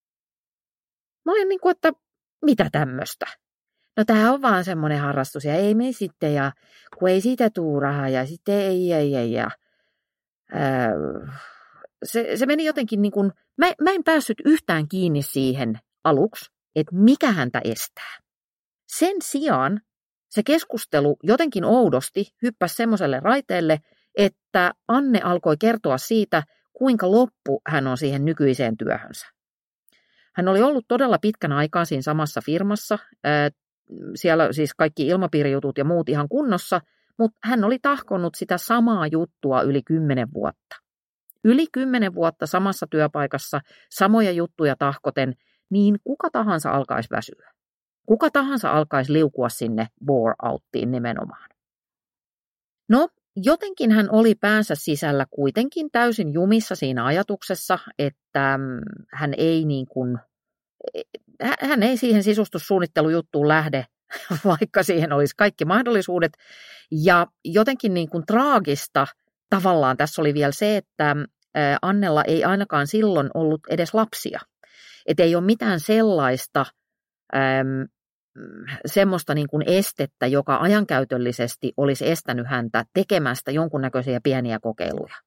Mä olin niin kuin, että mitä tämmöistä? No tämä on vaan semmoinen harrastus ja ei me sitten ja kun ei siitä tuu rahaa ja sitten ei, ei, ei ja ää, se, se meni jotenkin niin kuin, mä, mä en päässyt yhtään kiinni siihen aluksi, että mikä häntä estää. Sen sijaan se keskustelu jotenkin oudosti hyppäsi semmoiselle raiteelle, että Anne alkoi kertoa siitä, kuinka loppu hän on siihen nykyiseen työhönsä. Hän oli ollut todella pitkän aikaa siinä samassa firmassa, siellä siis kaikki ilmapiirijutut ja muut ihan kunnossa, mutta hän oli tahkonut sitä samaa juttua yli kymmenen vuotta. Yli kymmenen vuotta samassa työpaikassa, samoja juttuja tahkoten, niin kuka tahansa alkaisi väsyä. Kuka tahansa alkaisi liukua sinne bore-outtiin nimenomaan. No, jotenkin hän oli päänsä sisällä kuitenkin täysin jumissa siinä ajatuksessa, että hän ei, niin kuin, hän ei siihen sisustussuunnittelujuttuun lähde, vaikka siihen olisi kaikki mahdollisuudet. Ja jotenkin niin kuin traagista tavallaan tässä oli vielä se, että Annella ei ainakaan silloin ollut edes lapsia. Että ei ole mitään sellaista äm, semmoista niin kuin estettä, joka ajankäytöllisesti olisi estänyt häntä tekemästä jonkunnäköisiä pieniä kokeiluja.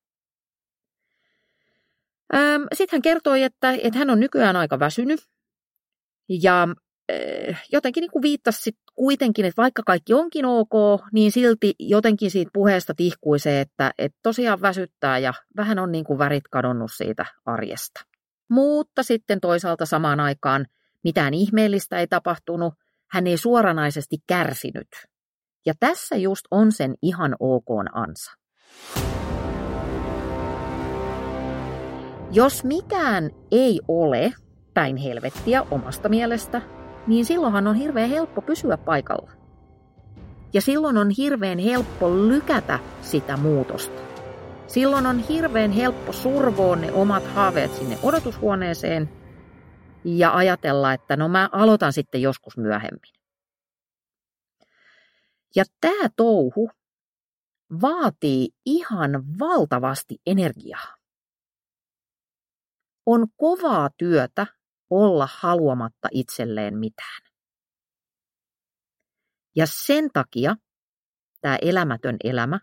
Ähm, Sitten hän kertoi, että, että hän on nykyään aika väsynyt ja äh, jotenkin niin kuin viittasi sit kuitenkin, että vaikka kaikki onkin ok, niin silti jotenkin siitä puheesta tihkui se, että, että tosiaan väsyttää ja vähän on niin kuin värit kadonnut siitä arjesta. Mutta sitten toisaalta samaan aikaan mitään ihmeellistä ei tapahtunut, hän ei suoranaisesti kärsinyt. Ja tässä just on sen ihan ok:n ansa. Jos mikään ei ole päin helvettiä omasta mielestä, niin silloinhan on hirveän helppo pysyä paikalla. Ja silloin on hirveän helppo lykätä sitä muutosta. Silloin on hirveän helppo survoa ne omat haaveet sinne odotushuoneeseen ja ajatella, että no mä aloitan sitten joskus myöhemmin. Ja tämä touhu vaatii ihan valtavasti energiaa. On kovaa työtä olla haluamatta itselleen mitään. Ja sen takia tämä elämätön elämä,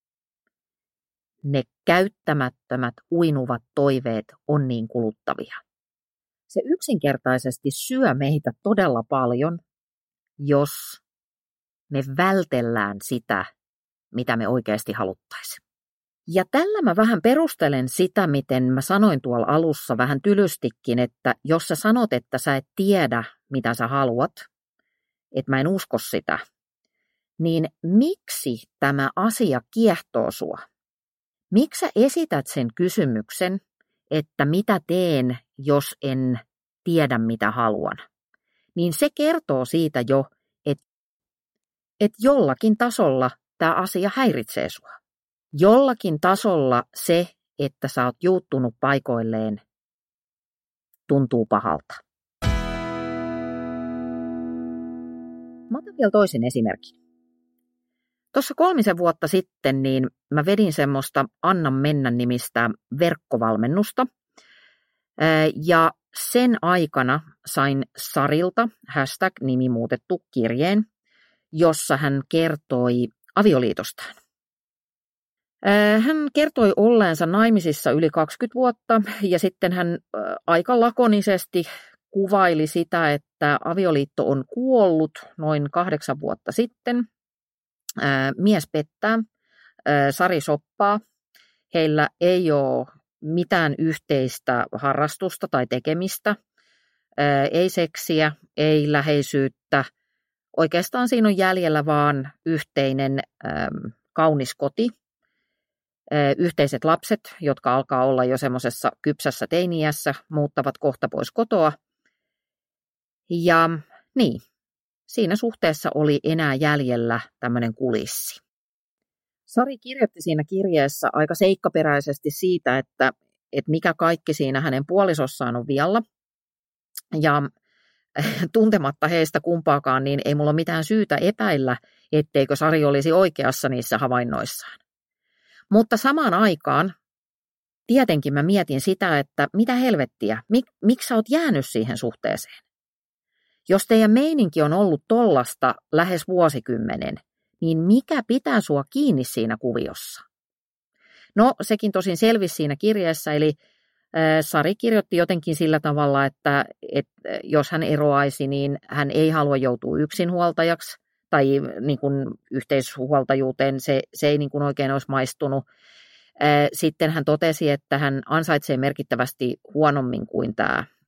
ne käyttämättömät uinuvat toiveet on niin kuluttavia. Se yksinkertaisesti syö meitä todella paljon, jos me vältellään sitä, mitä me oikeasti haluttaisiin. Ja tällä mä vähän perustelen sitä, miten mä sanoin tuolla alussa vähän tylystikin, että jos sä sanot, että sä et tiedä, mitä sä haluat, että mä en usko sitä, niin miksi tämä asia kiehtoo sua? Miksi sä esität sen kysymyksen, että mitä teen, jos en tiedä, mitä haluan? Niin se kertoo siitä jo, että, että jollakin tasolla tämä asia häiritsee sua. Jollakin tasolla se, että sä oot juuttunut paikoilleen, tuntuu pahalta. Mä otan vielä toisen esimerkin. Tuossa kolmisen vuotta sitten niin mä vedin semmoista Anna mennä nimistä verkkovalmennusta. Ja sen aikana sain Sarilta hashtag nimi muutettu kirjeen, jossa hän kertoi avioliitostaan. Hän kertoi olleensa naimisissa yli kaksikymmentä vuotta ja sitten hän aika lakonisesti kuvaili sitä, että avioliitto on kuollut noin kahdeksan vuotta sitten. Mies pettää, Sari soppaa, heillä ei ole mitään yhteistä harrastusta tai tekemistä, ei seksiä, ei läheisyyttä. Oikeastaan siinä on jäljellä vaan yhteinen kaunis koti. Yhteiset lapset, jotka alkaa olla jo semmoisessa kypsässä teiniässä, muuttavat kohta pois kotoa. Ja niin, siinä suhteessa oli enää jäljellä tämmöinen kulissi. Sari kirjoitti siinä kirjeessä aika seikkaperäisesti siitä, että, että mikä kaikki siinä hänen puolisossaan on vialla. Ja tuntematta heistä kumpaakaan, niin ei mulla ole mitään syytä epäillä, etteikö Sari olisi oikeassa niissä havainnoissaan. Mutta samaan aikaan tietenkin mä mietin sitä, että mitä helvettiä, mik, miksi sä oot jäänyt siihen suhteeseen? Jos teidän meininki on ollut tollasta lähes vuosikymmenen, niin mikä pitää sua kiinni siinä kuviossa? No, sekin tosin selvisi siinä kirjeessä, eli äh, Sari kirjoitti jotenkin sillä tavalla, että, että jos hän eroaisi, niin hän ei halua joutua yksinhuoltajaksi, tai niin kuin yhteishuoltajuuteen se, se ei niin kuin oikein olisi maistunut. Sitten hän totesi, että hän ansaitsee merkittävästi huonommin kuin tämä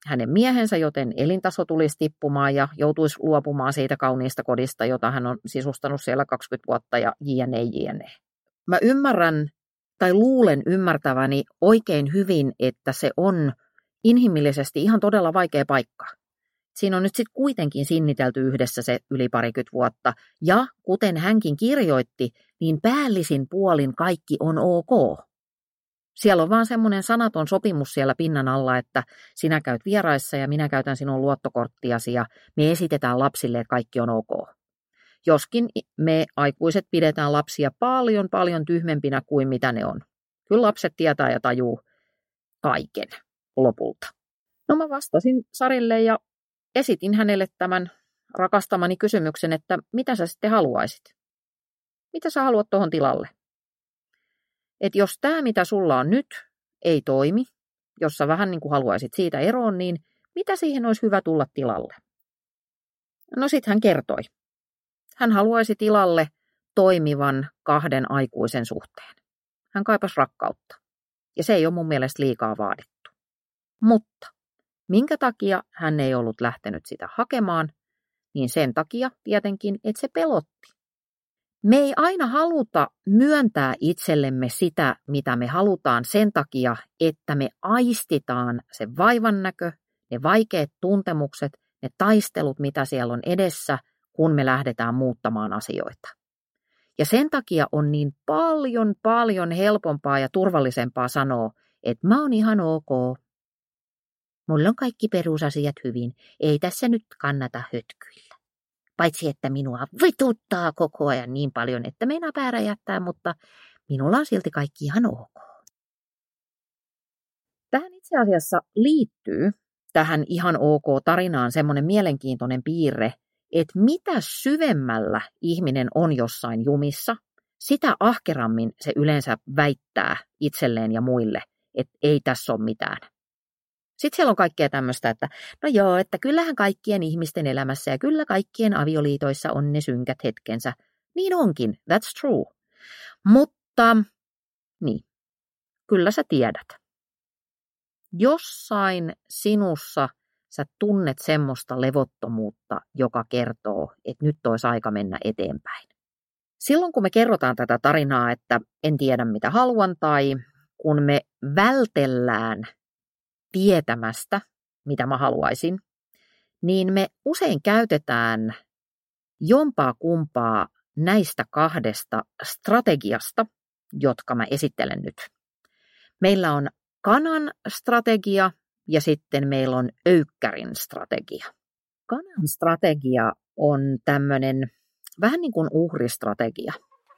hänen miehensä, joten elintaso tulisi tippumaan ja joutuisi luopumaan siitä kauniista kodista, jota hän on sisustanut siellä kaksikymmentä vuotta ja jne, jne. Mä ymmärrän tai luulen ymmärtäväni oikein hyvin, että se on inhimillisesti ihan todella vaikea paikka. Siinä on nyt sitten kuitenkin sinnitelty yhdessä se yli parikymmentä vuotta, ja kuten hänkin kirjoitti, niin päällisin puolin kaikki on ok. Siellä on vaan semmoinen sanaton sopimus siellä pinnan alla, että sinä käyt vieraissa ja minä käytän sinun luottokorttiasi ja me esitetään lapsille, että kaikki on ok. Joskin me aikuiset pidetään lapsia paljon paljon tyhmempinä kuin mitä ne on. Kyllä lapset tietää ja tajuu kaiken lopulta. No mä vastasin Sarille ja esitin hänelle tämän rakastamani kysymyksen, että mitä sä sitten haluaisit? Mitä sä haluat tuohon tilalle? Että jos tämä, mitä sulla on nyt, ei toimi, jos sä vähän niin kuin haluaisit siitä eroon, niin mitä siihen olisi hyvä tulla tilalle? No sit hän kertoi. Hän haluaisi tilalle toimivan kahden aikuisen suhteen. Hän kaipasi rakkautta. Ja se ei ole mun mielestä liikaa vaadittu. Mutta minkä takia hän ei ollut lähtenyt sitä hakemaan, niin sen takia tietenkin, että se pelotti. Me ei aina haluta myöntää itsellemme sitä, mitä me halutaan sen takia, että me aistitaan se vaivannäkö, ne vaikeat tuntemukset, ne taistelut, mitä siellä on edessä, kun me lähdetään muuttamaan asioita. Ja sen takia on niin paljon, paljon helpompaa ja turvallisempaa sanoa, että mä oon ihan ok. Mulla on kaikki perusasiat hyvin, ei tässä nyt kannata hötkyillä. Paitsi että minua vituttaa koko ajan niin paljon, että meinaa pää räjähtää, mutta minulla on silti kaikki ihan ok. Tähän itse asiassa liittyy tähän ihan ok-tarinaan semmoinen mielenkiintoinen piirre, että mitä syvemmällä ihminen on jossain jumissa, sitä ahkerammin se yleensä väittää itselleen ja muille, että ei tässä ole mitään. Sitten siellä on kaikkea tämmöistä, että no joo, että kyllähän kaikkien ihmisten elämässä ja kyllä kaikkien avioliitoissa on ne synkät hetkensä. Niin onkin, that's true. Mutta, niin, kyllä sä tiedät. Jossain sinussa sä tunnet semmoista levottomuutta, joka kertoo, että nyt olisi aika mennä eteenpäin. Silloin kun me kerrotaan tätä tarinaa, että en tiedä mitä haluan, tai kun me vältellään tietämästä, mitä mä haluaisin, niin me usein käytetään jompaa kumpaa näistä kahdesta strategiasta, jotka mä esittelen nyt. Meillä on kanan strategia ja sitten meillä on öykkärin strategia. Kanan strategia on tämmöinen vähän niin kuin uhristrategia.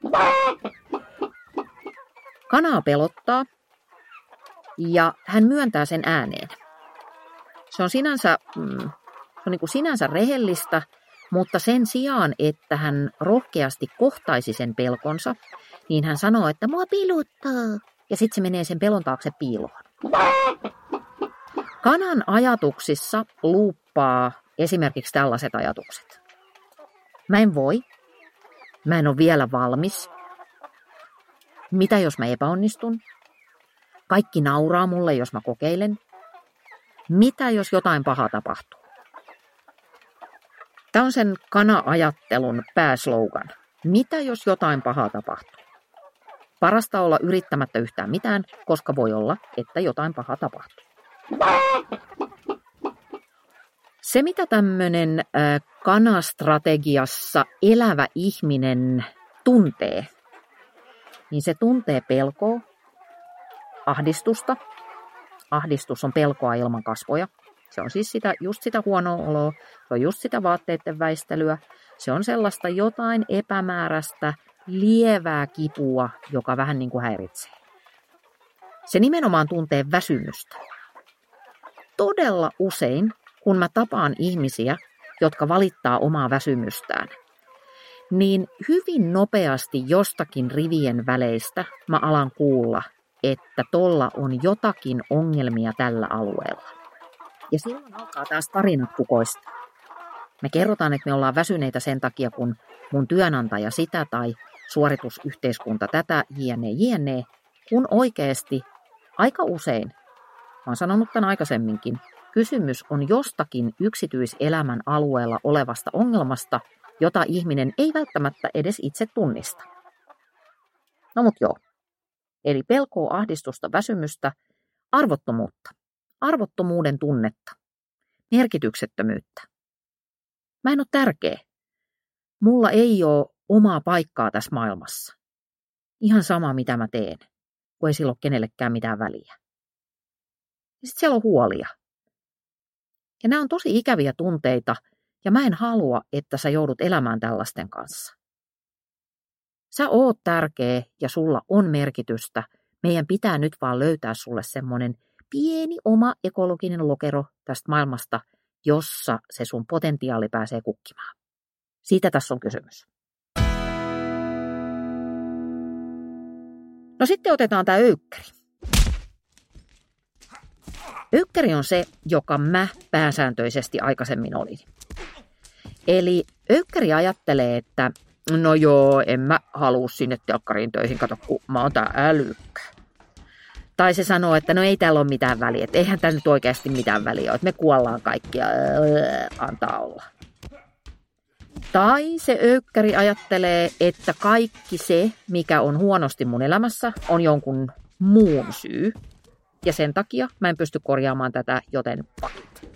Kanaa pelottaa ja hän myöntää sen ääneen. Se on sinänsä, mm, se on niin kuin sinänsä rehellistä, mutta sen sijaan, että hän rohkeasti kohtaisi sen pelkonsa, niin hän sanoo, että mua piluttaa. Ja sitten se menee sen pelon taakse piiloon. Kanan ajatuksissa luuppaa esimerkiksi tällaiset ajatukset. Mä en voi. Mä en ole vielä valmis. Mitä jos mä epäonnistun? Kaikki nauraa mulle, jos mä kokeilen. Mitä jos jotain pahaa tapahtuu? Tämä on sen kana-ajattelun pääslogan. Mitä jos jotain pahaa tapahtuu? Parasta olla yrittämättä yhtään mitään, koska voi olla, että jotain pahaa tapahtuu. Se, mitä tämmöinen äh, kanastrategiassa elävä ihminen tuntee, niin se tuntee pelkoa, ahdistusta. Ahdistus on pelkoa ilman kasvoja. Se on siis sitä, just sitä huonoa oloa, se on just sitä vaatteiden väistelyä. Se on sellaista jotain epämääräistä, lievää kipua, joka vähän niin kuin häiritsee. Se nimenomaan tuntee väsymystä. Todella usein, kun mä tapaan ihmisiä, jotka valittaa omaa väsymystään, niin hyvin nopeasti jostakin rivien väleistä mä alan kuulla, että tolla on jotakin ongelmia tällä alueella. Ja silloin alkaa taas tarinat kukoista. Me kerrotaan, että me ollaan väsyneitä sen takia, kun mun työnantaja sitä tai suoritusyhteiskunta tätä, jne, jne, kun oikeasti aika usein, mä oon sanonut tämän aikaisemminkin, kysymys on jostakin yksityiselämän alueella olevasta ongelmasta, jota ihminen ei välttämättä edes itse tunnista. No mut joo. Eli pelkoa, ahdistusta, väsymystä, arvottomuutta, arvottomuuden tunnetta, merkityksettömyyttä. Mä en ole tärkeä. Mulla ei ole omaa paikkaa tässä maailmassa. Ihan sama, mitä mä teen, kun ei sillä ole kenellekään mitään väliä. Ja sitten siellä on huolia. Ja nämä on tosi ikäviä tunteita, ja mä en halua, että sä joudut elämään tällaisten kanssa. Sä oot tärkeä ja sulla on merkitystä. Meidän pitää nyt vaan löytää sulle semmoinen pieni oma ekologinen lokero tästä maailmasta, jossa se sun potentiaali pääsee kukkimaan. Siitä tässä on kysymys. No sitten otetaan tämä öykkäri. Öykkäri on se, joka mä pääsääntöisesti aikaisemmin olin. Eli öykkäri ajattelee, että no joo, en mä halua sinne telkkariin töihin, kato kun mä oon tää älykkä. Tai se sanoo, että no ei täällä ole mitään väliä, että eihän täällä nyt oikeasti mitään väliä ole, että me kuollaan kaikki ja antaa olla. Tai se öykkäri ajattelee, että kaikki se, mikä on huonosti mun elämässä, on jonkun muun syy. Ja sen takia mä en pysty korjaamaan tätä, joten pakit.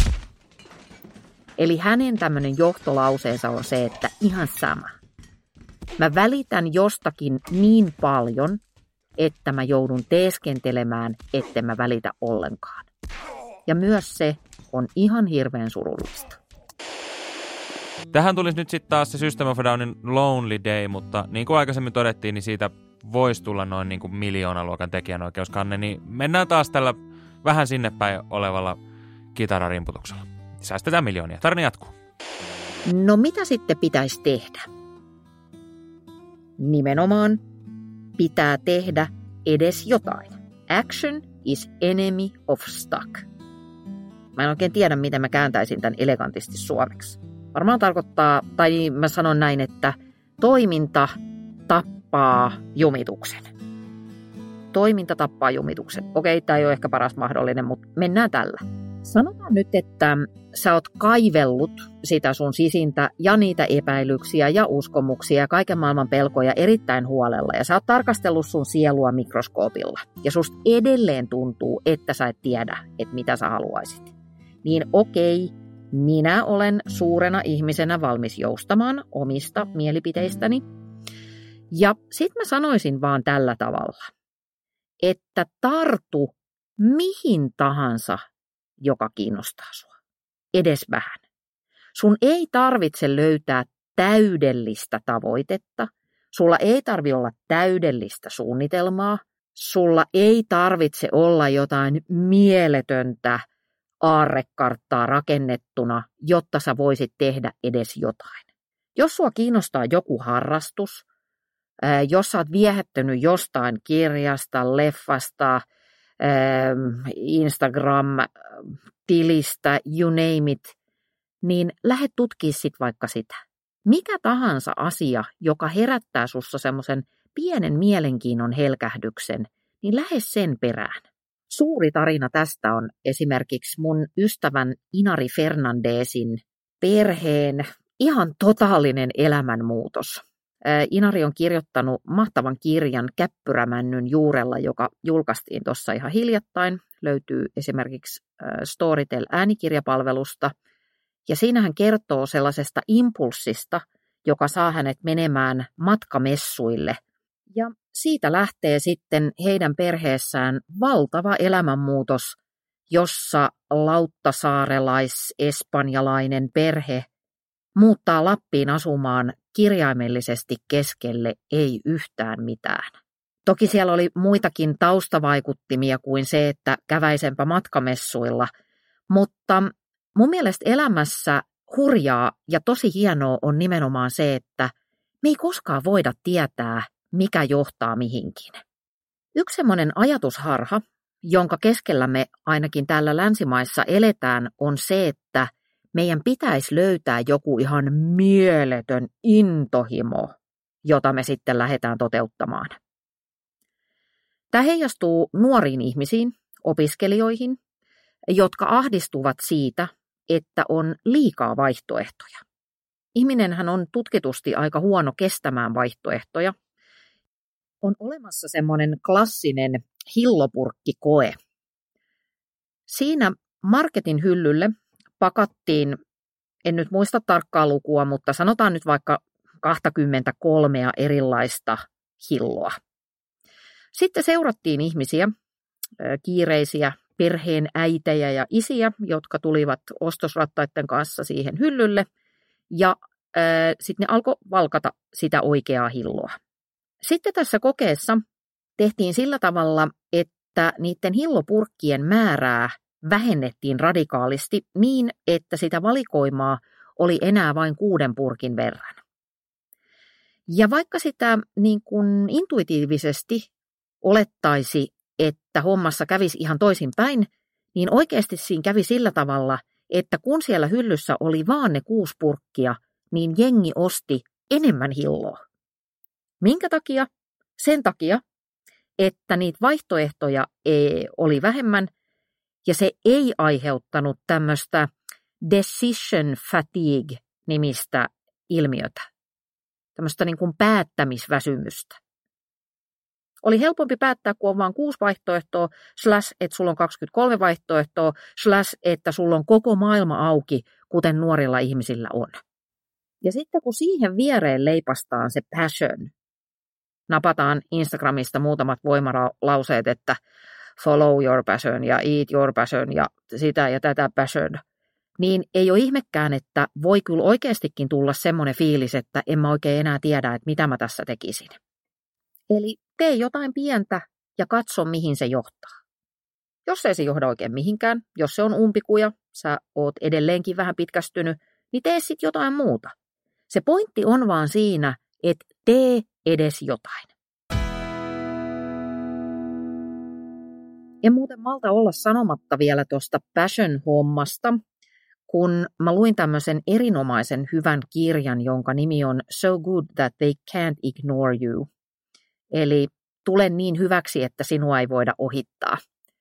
Eli hänen tämmöinen johtolauseensa on se, että ihan sama. Mä välitän jostakin niin paljon, että mä joudun teeskentelemään, etten mä välitä ollenkaan. Ja myös se on ihan hirveän surullista. Tähän tulisi nyt sitten taas se System of a Downin Lonely Day, mutta niin kuin aikaisemmin todettiin, niin siitä voisi tulla noin niin kuin miljoonaluokan tekijänoikeuskanne, niin mennään taas tällä vähän sinne päin olevalla kitararimputuksella. Säästetään miljoonia. Tarina jatkuu. No mitä sitten pitäisi tehdä? Nimenomaan pitää tehdä edes jotain. Action is enemy of stuck. Mä en oikein tiedä, miten mä kääntäisin tämän elegantisti suomeksi. Varmaan tarkoittaa, tai mä sanon näin, että toiminta tappaa jumituksen. Toiminta tappaa jumituksen. Okei, tämä ei ole ehkä paras mahdollinen, mutta mennään tällä. Sanotaan nyt, että sä oot kaivellut sitä sun sisintä ja niitä epäilyksiä ja uskomuksia ja kaiken maailman pelkoja erittäin huolella. Ja sä oot tarkastellut sun sielua mikroskoopilla. Ja susta edelleen tuntuu, että sä et tiedä, että mitä sä haluaisit. Niin okei, minä olen suurena ihmisenä valmis joustamaan omista mielipiteistäni. Ja sit mä sanoisin vaan tällä tavalla, että tartu mihin tahansa, joka kiinnostaa sua. Edes vähän. Sun ei tarvitse löytää täydellistä tavoitetta. Sulla ei tarvitse olla täydellistä suunnitelmaa. Sulla ei tarvitse olla jotain mieletöntä aarrekarttaa rakennettuna, jotta sä voisit tehdä edes jotain. Jos sua kiinnostaa joku harrastus, ää, jos sä oot viehättynyt jostain kirjasta, leffasta, ää, Instagram-tilistä, you name it, niin lähde tutkimaan sit vaikka sitä. Mikä tahansa asia, joka herättää sussa semmoisen pienen mielenkiinnon helkähdyksen, niin lähde sen perään. Suuri tarina tästä on esimerkiksi mun ystävän Inari Fernandesin perheen ihan totaalinen elämänmuutos. Inari on kirjoittanut mahtavan kirjan Käppyrämännyn juurella, joka julkaistiin tuossa ihan hiljattain. Löytyy esimerkiksi Storytel-äänikirjapalvelusta. Ja siinä hän kertoo sellaisesta impulssista, joka saa hänet menemään matkamessuille. Ja siitä lähtee sitten heidän perheessään valtava elämänmuutos, jossa lauttasaarelais-espanjalainen perhe muuttaa Lappiin asumaan kirjaimellisesti keskelle ei yhtään mitään. Toki siellä oli muitakin taustavaikuttimia kuin se, että käväisenpä matkamessuilla, mutta mun mielestä elämässä hurjaa ja tosi hienoa on nimenomaan se, että me ei koskaan voida tietää, mikä johtaa mihinkin. Yksi semmoinen ajatusharha, jonka keskellä me ainakin täällä länsimaissa eletään, on se, että meidän pitäisi löytää joku ihan mieletön intohimo, jota me sitten lähdetään toteuttamaan. Tämä heijastuu nuoriin ihmisiin, opiskelijoihin, jotka ahdistuvat siitä, että on liikaa vaihtoehtoja. Ihminenhän on tutkitusti aika huono kestämään vaihtoehtoja. On olemassa semmoinen klassinen hillopurkkikoe. Siinä marketin hyllylle pakattiin, en nyt muista tarkkaa lukua, mutta sanotaan nyt vaikka kaksikymmentäkolme erilaista hilloa. Sitten seurattiin ihmisiä, kiireisiä perheen äitejä ja isiä, jotka tulivat ostosrattaiden kanssa siihen hyllylle, ja sitten ne alkoi valkata sitä oikeaa hilloa. Sitten tässä kokeessa tehtiin sillä tavalla, että niiden hillopurkkien määrää vähennettiin radikaalisti niin, että sitä valikoimaa oli enää vain kuuden purkin verran. Ja vaikka sitä niin kuin intuitiivisesti olettaisi, että hommassa kävisi ihan toisinpäin, niin oikeasti siinä kävi sillä tavalla, että kun siellä hyllyssä oli vaan ne kuusi purkkia, niin jengi osti enemmän hilloa. Minkä takia? Sen takia, että niitä vaihtoehtoja oli vähemmän ja se ei aiheuttanut tämmöistä decision fatigue-nimistä ilmiötä, tämmöistä niin kuin päättämisväsymystä. Oli helpompi päättää, kun on vain kuusi vaihtoehtoa, slash, että sulla on kaksikymmentäkolme vaihtoehtoa, slash, että sulla on koko maailma auki, kuten nuorilla ihmisillä on. Ja sitten kun siihen viereen leipastaan se passion, napataan Instagramista muutamat voimalauseet, että follow your passion ja eat your passion ja sitä ja tätä passion, niin ei ole ihmekään, että voi kyllä oikeastikin tulla semmoinen fiilis, että en mä oikein enää tiedä, että mitä mä tässä tekisin. Eli tee jotain pientä ja katso, mihin se johtaa. Jos ei se johda oikein mihinkään, jos se on umpikuja, sä oot edelleenkin vähän pitkästynyt, niin tee sitten jotain muuta. Se pointti on vaan siinä, että tee edes jotain. En muuten malta olla sanomatta vielä tuosta passion-hommasta, kun mä luin tämmöisen erinomaisen hyvän kirjan, jonka nimi on So Good That They Can't Ignore You. Eli tule niin hyväksi, että sinua ei voida ohittaa.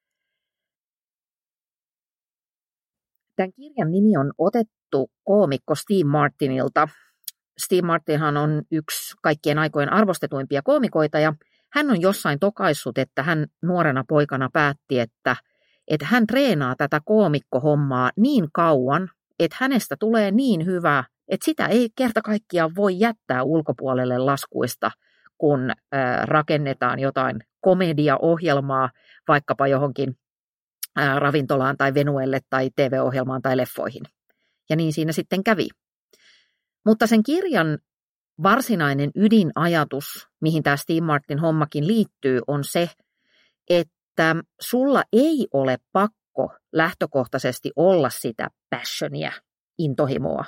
Tämän kirjan nimi on otettu koomikko Steve Martinilta. Steve Martinhan on yksi kaikkien aikojen arvostetuimpia koomikoita ja hän on jossain tokaissut, että hän nuorena poikana päätti, että, että hän treenaa tätä koomikkohommaa niin kauan, että hänestä tulee niin hyvä, että sitä ei kerta kaikkiaan voi jättää ulkopuolelle laskuista, kun rakennetaan jotain komediaohjelmaa vaikkapa johonkin ravintolaan tai venuelle tai T V-ohjelmaan tai leffoihin. Ja niin siinä sitten kävi. Mutta sen kirjan varsinainen ydinajatus, mihin tämä Steve Martin hommakin liittyy, on se, että sulla ei ole pakko lähtökohtaisesti olla sitä passionia, intohimoa,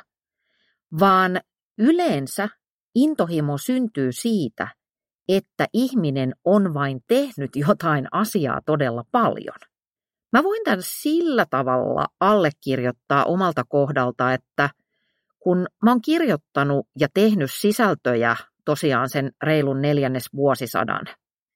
vaan yleensä intohimo syntyy siitä, että ihminen on vain tehnyt jotain asiaa todella paljon. Mä voin tämän sillä tavalla allekirjoittaa omalta kohdalta, että kun mä oon kirjoittanut ja tehnyt sisältöjä tosiaan sen reilun neljännes vuosisadan,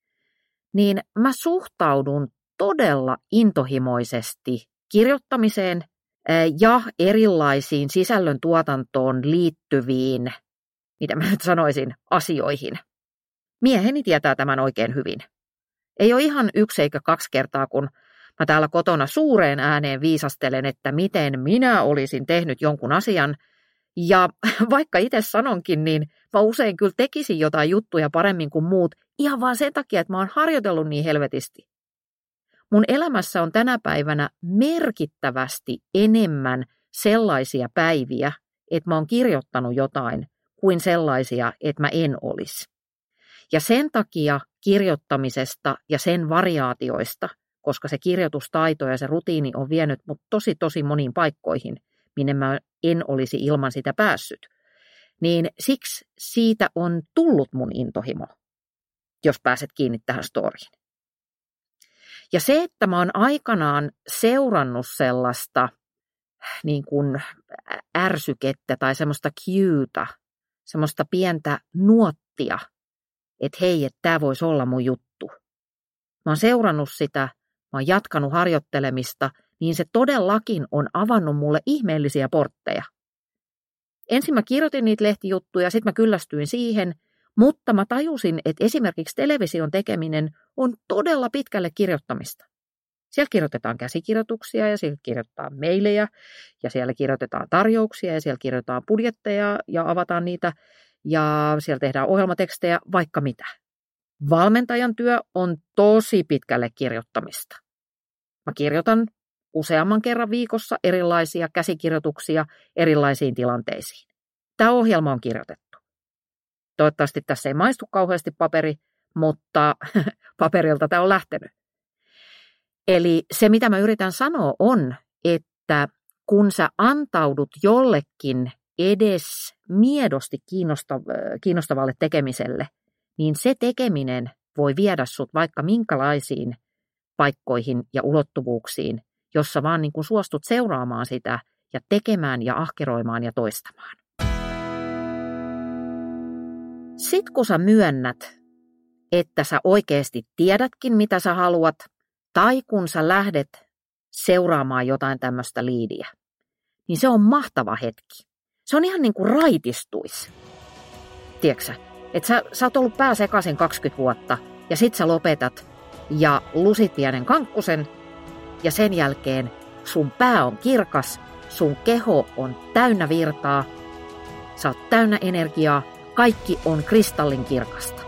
niin mä suhtaudun todella intohimoisesti kirjoittamiseen ja erilaisiin sisällön tuotantoon liittyviin, mitä mä nyt sanoisin, asioihin. Mieheni tietää tämän oikein hyvin. Ei ole ihan yksi eikä kaksi kertaa, kun mä täällä kotona suureen ääneen viisastelen, että miten minä olisin tehnyt jonkun asian. Ja vaikka itse sanonkin, niin mä usein kyllä tekisin jotain juttuja paremmin kuin muut, ihan vaan sen takia, että mä oon harjoitellut niin helvetisti. Mun elämässä on tänä päivänä merkittävästi enemmän sellaisia päiviä, että mä oon kirjoittanut jotain, kuin sellaisia, että mä en olisi. Ja sen takia kirjoittamisesta ja sen variaatioista, koska se kirjoitustaito ja se rutiini on vienyt mut tosi tosi moniin paikkoihin, minne mä en olisi ilman sitä päässyt, niin siksi siitä on tullut mun intohimo, jos pääset kiinni tähän storyin. Ja se, että mä oon aikanaan seurannut sellaista niin kuin ärsykettä tai semmoista cueta, semmoista pientä nuottia, että hei, että tämä voisi olla mun juttu. Mä oon seurannut sitä, mä oon jatkanut harjoittelemista, niin se todellakin on avannut mulle ihmeellisiä portteja. Ensin mä kirjoitin niitä lehtijuttuja, sitten mä kyllästyin siihen, mutta mä tajusin, että esimerkiksi television tekeminen on todella pitkälle kirjoittamista. Siellä kirjoitetaan käsikirjoituksia ja siellä kirjoitetaan meilejä ja siellä kirjoitetaan tarjouksia ja siellä kirjoitetaan budjetteja ja avataan niitä ja siellä tehdään ohjelmatekstejä, vaikka mitä. Valmentajan työ on tosi pitkälle kirjoittamista. Mä kirjoitan useamman kerran viikossa erilaisia käsikirjoituksia erilaisiin tilanteisiin. Tämä ohjelma on kirjoitettu. Toivottavasti tässä ei maistu kauheasti paperi, mutta paperilta tämä on lähtenyt. Eli se, mitä mä yritän sanoa, on, että kun sä antaudut jollekin edes miedosti kiinnostavalle tekemiselle, niin se tekeminen voi viedä sut vaikka minkälaisiin paikkoihin ja ulottuvuuksiin, jossa vaan niin kuin suostut seuraamaan sitä ja tekemään ja ahkeroimaan ja toistamaan. Sitten kun sä myönnät, että sä oikeasti tiedätkin, mitä sä haluat, tai kun sä lähdet seuraamaan jotain tämmöistä liidiä, niin se on mahtava hetki. Se on ihan niin kuin raitistuisi. Tiedätkö sä, että sä, sä oot ollut pää sekaisin kaksikymmentä vuotta ja sit sä lopetat ja lusit pienen kankkusen ja sen jälkeen sun pää on kirkas, sun keho on täynnä virtaa, sä oot täynnä energiaa, kaikki on kristallin kirkasta.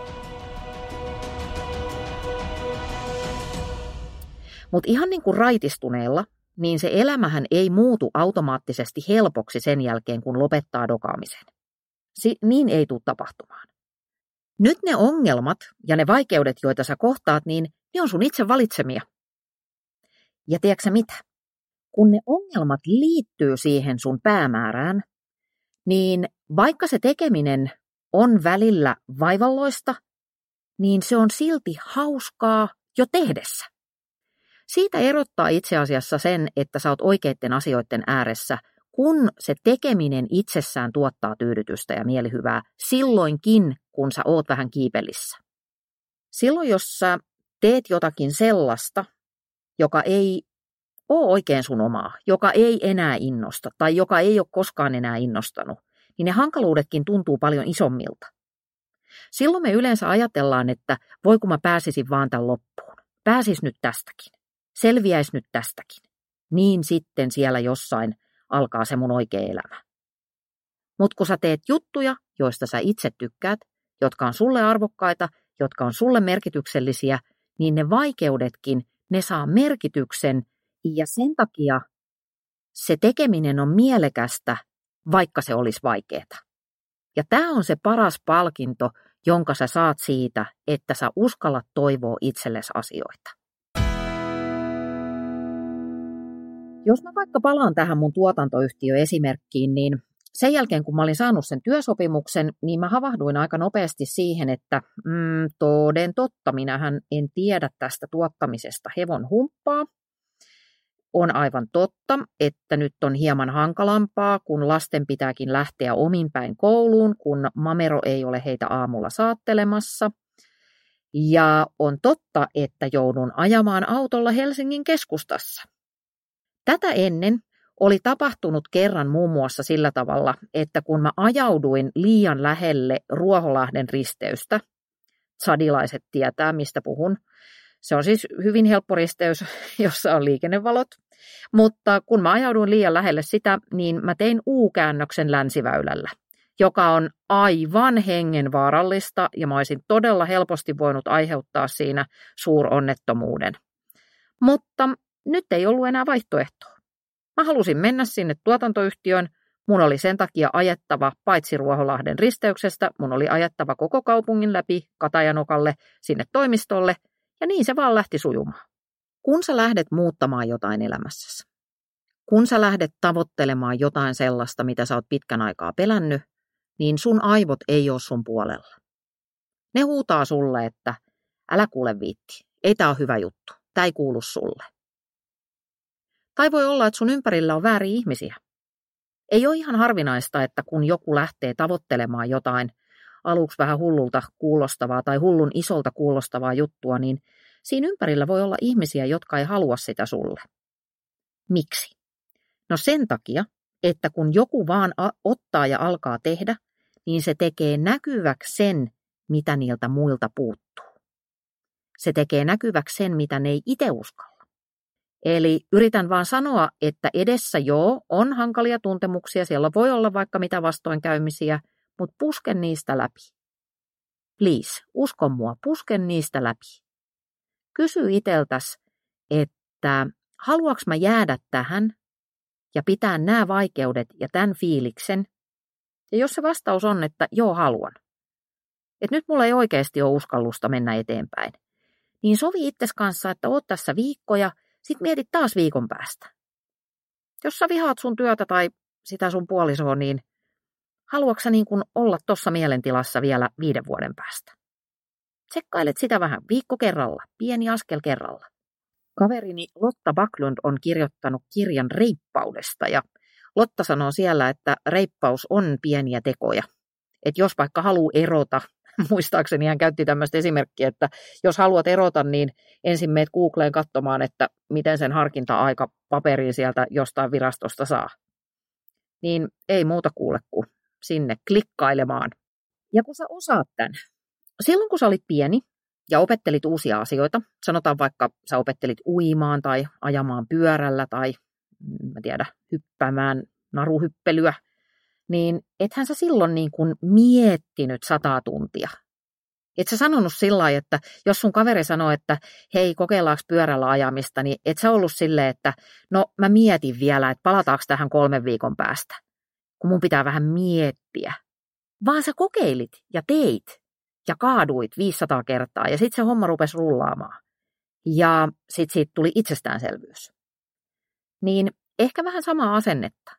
Mutta ihan niin kuin raitistuneella, niin se elämähän ei muutu automaattisesti helpoksi sen jälkeen, kun lopettaa dokaamisen. Si- niin ei tule tapahtumaan. Nyt ne ongelmat ja ne vaikeudet, joita sä kohtaat, niin ne on sun itse valitsemia. Ja tiedätkö sä mitä? Kun ne ongelmat liittyy siihen sun päämäärään, niin vaikka se tekeminen on välillä vaivalloista, niin se on silti hauskaa jo tehdessä. Siitä erottaa itse asiassa sen, että sä oot oikeiden asioiden ääressä, kun se tekeminen itsessään tuottaa tyydytystä ja mielihyvää silloinkin, kun sä oot vähän kiipelissä. Silloin, jos sä teet jotakin sellaista, joka ei ole oikein sun omaa, joka ei enää innosta tai joka ei ole koskaan enää innostanut, niin ne hankaluudetkin tuntuu paljon isommilta. Silloin me yleensä ajatellaan, että voi kun mä pääsisin vaan tämän loppuun. Pääsis nyt tästäkin. Selviäis nyt tästäkin. Niin sitten siellä jossain alkaa se mun oikea elämä. Mutta kun sä teet juttuja, joista sä itse tykkäät, jotka on sulle arvokkaita, jotka on sulle merkityksellisiä, niin ne vaikeudetkin, ne saa merkityksen ja sen takia se tekeminen on mielekästä, vaikka se olisi vaikeaa. Ja tämä on se paras palkinto, jonka sä saat siitä, että sä uskallat toivoa itsellesi asioita. Jos mä vaikka palaan tähän mun tuotantoyhtiöesimerkkiin, niin sen jälkeen kun mä olin saanut sen työsopimuksen, niin mä havahduin aika nopeasti siihen, että mm, toden totta, minähän en tiedä tästä tuottamisesta hevon humppaa. On aivan totta, että nyt on hieman hankalampaa, kun lasten pitääkin lähteä ominpäin kouluun, kun mamero ei ole heitä aamulla saattelemassa. Ja on totta, että joudun ajamaan autolla Helsingin keskustassa. Tätä ennen oli tapahtunut kerran muun muassa sillä tavalla, että kun mä ajauduin liian lähelle Ruoholahden risteystä, tsadilaiset tietää mistä puhun, se on siis hyvin helppo risteys, jossa on liikennevalot, mutta kun mä ajauduin liian lähelle sitä, niin mä tein U-käännöksen länsiväylällä, joka on aivan hengenvaarallista ja mä olisin todella helposti voinut aiheuttaa siinä suuronnettomuuden. Mutta nyt ei ollut enää vaihtoehtoa. Mä halusin mennä sinne tuotantoyhtiöön, mun oli sen takia ajettava paitsi Ruoholahden risteyksestä, mun oli ajettava koko kaupungin läpi Katajanokalle sinne toimistolle, ja niin se vaan lähti sujumaan. Kun sä lähdet muuttamaan jotain elämässäsi, kun sä lähdet tavoittelemaan jotain sellaista, mitä sä oot pitkän aikaa pelännyt, niin sun aivot ei ole sun puolella. Ne huutaa sulle, että älä kuule viitti, ei tää ole hyvä juttu, tää ei kuulu sulle. Tai voi olla, että sun ympärillä on vääriä ihmisiä. Ei ole ihan harvinaista, että kun joku lähtee tavoittelemaan jotain aluksi vähän hullulta kuulostavaa tai hullun isolta kuulostavaa juttua, niin siinä ympärillä voi olla ihmisiä, jotka ei halua sitä sulle. Miksi? No sen takia, että kun joku vaan ottaa ja alkaa tehdä, niin se tekee näkyväksi sen, mitä niiltä muilta puuttuu. Se tekee näkyväksi sen, mitä ne ei itse uskalla. Eli yritän vaan sanoa, että edessä joo, on hankalia tuntemuksia, siellä voi olla vaikka mitä vastoinkäymisiä, mutta pusken niistä läpi. Please, usko mua, pusken niistä läpi. Kysy iteltäs, että haluanko mä jäädä tähän ja pitää nämä vaikeudet ja tämän fiiliksen. Ja jos se vastaus on, että joo, haluan. Että nyt mulla ei oikeasti ole uskallusta mennä eteenpäin. Niin sovi itses kanssa, että oot tässä viikkoja, sit mietit taas viikon päästä. Jos sä vihaat sun työtä tai sitä sun puolisoa, niin haluatko sä niin kuin olla tuossa mielentilassa vielä viiden vuoden päästä? Tsekkailet sitä vähän viikko kerralla, pieni askel kerralla. Kaverini Lotta Backlund on kirjoittanut kirjan reippaudesta ja Lotta sanoo siellä, että reippaus on pieniä tekoja. Että jos vaikka haluaa erota, muistaakseni hän käytti tämmöistä esimerkkiä, että jos haluat erota, niin ensin meet Googleen katsomaan, että miten sen harkinta-aika paperiin sieltä jostain virastosta saa. Niin ei muuta kuule kuin sinne klikkailemaan. Ja kun sä osaat tämän, silloin kun sä olit pieni ja opettelit uusia asioita, sanotaan vaikka sä opettelit uimaan tai ajamaan pyörällä tai mä tiedä, hyppäämään naruhyppelyä, niin ethän sä silloin niin kuin miettinyt sataa tuntia. Et sä sanonut sillä lailla, että jos sun kaveri sanoo, että hei, kokeillaanko pyörällä ajamista, niin et sä ollut silleen, että no mä mietin vielä, että palataanko tähän kolmen viikon päästä, kun mun pitää vähän miettiä. Vaan sä kokeilit ja teit ja kaaduit viisisataa kertaa ja sit se homma rupesi rullaamaan. Ja sit siitä tuli itsestäänselvyys. Niin ehkä vähän samaa asennetta.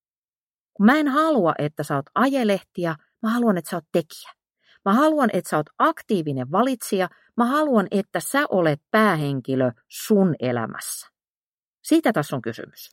Mä en halua, että sä oot ajelehtiä, mä haluan, että sä oot tekijä. Mä haluan, että sä oot aktiivinen valitsija, mä haluan, että sä olet päähenkilö sun elämässä. Siitä tässä on kysymys.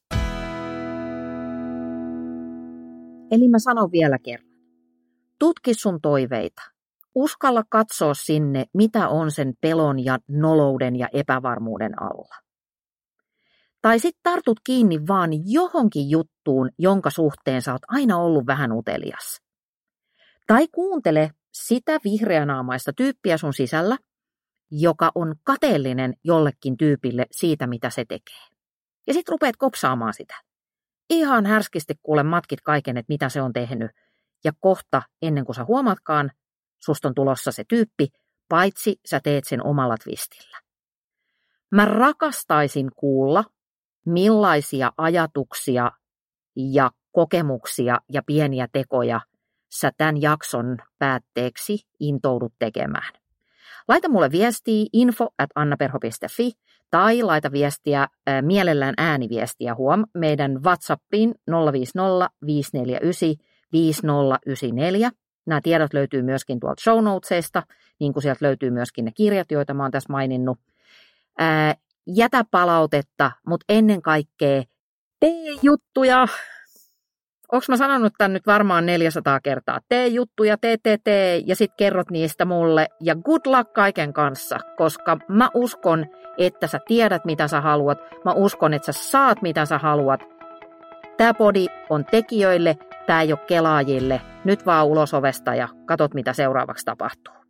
Eli mä sanon vielä kerran. Tutki sun toiveita. Uskalla katsoa sinne, mitä on sen pelon ja nolouden ja epävarmuuden alla. Tai sit tartut kiinni vaan johonkin juttuun, jonka suhteen sä oot aina ollut vähän utelias. Tai kuuntele sitä vihreänaamaista tyyppiä sun sisällä, joka on kateellinen jollekin tyypille siitä, mitä se tekee. Ja sit rupeat kopsaamaan sitä. Ihan härskisti kuule matkit kaiken, että mitä se on tehnyt. Ja kohta, ennen kuin sä huomaatkaan, susta on tulossa se tyyppi, paitsi sä teet sen omalla twistillä. Mä rakastaisin kuulla, millaisia ajatuksia ja kokemuksia ja pieniä tekoja sä tämän jakson päätteeksi intoudut tekemään. Laita mulle viestiä info at annaperho piste fi tai laita viestiä, äh, mielellään ääniviestiä huom meidän WhatsAppiin nolla viisi nolla viisi neljä yhdeksän viisi nolla yhdeksän neljä. Nämä tiedot löytyy myöskin tuolta show notesista, niin kuin sieltä löytyy myöskin ne kirjat, joita mä oon tässä maininnut. Ää, jätä palautetta, mutta ennen kaikkea tee juttuja. Onko mä sanonut tämän nyt varmaan neljäsataa kertaa? Tee juttuja, tee, tee, tee ja sit kerrot niistä mulle. Ja good luck kaiken kanssa, koska mä uskon, että sä tiedät mitä sä haluat. Mä uskon, että sä saat mitä sä haluat. Tää podi on tekijöille, tää ei ole kelaajille. Nyt vaan ulos ovesta ja katot mitä seuraavaksi tapahtuu.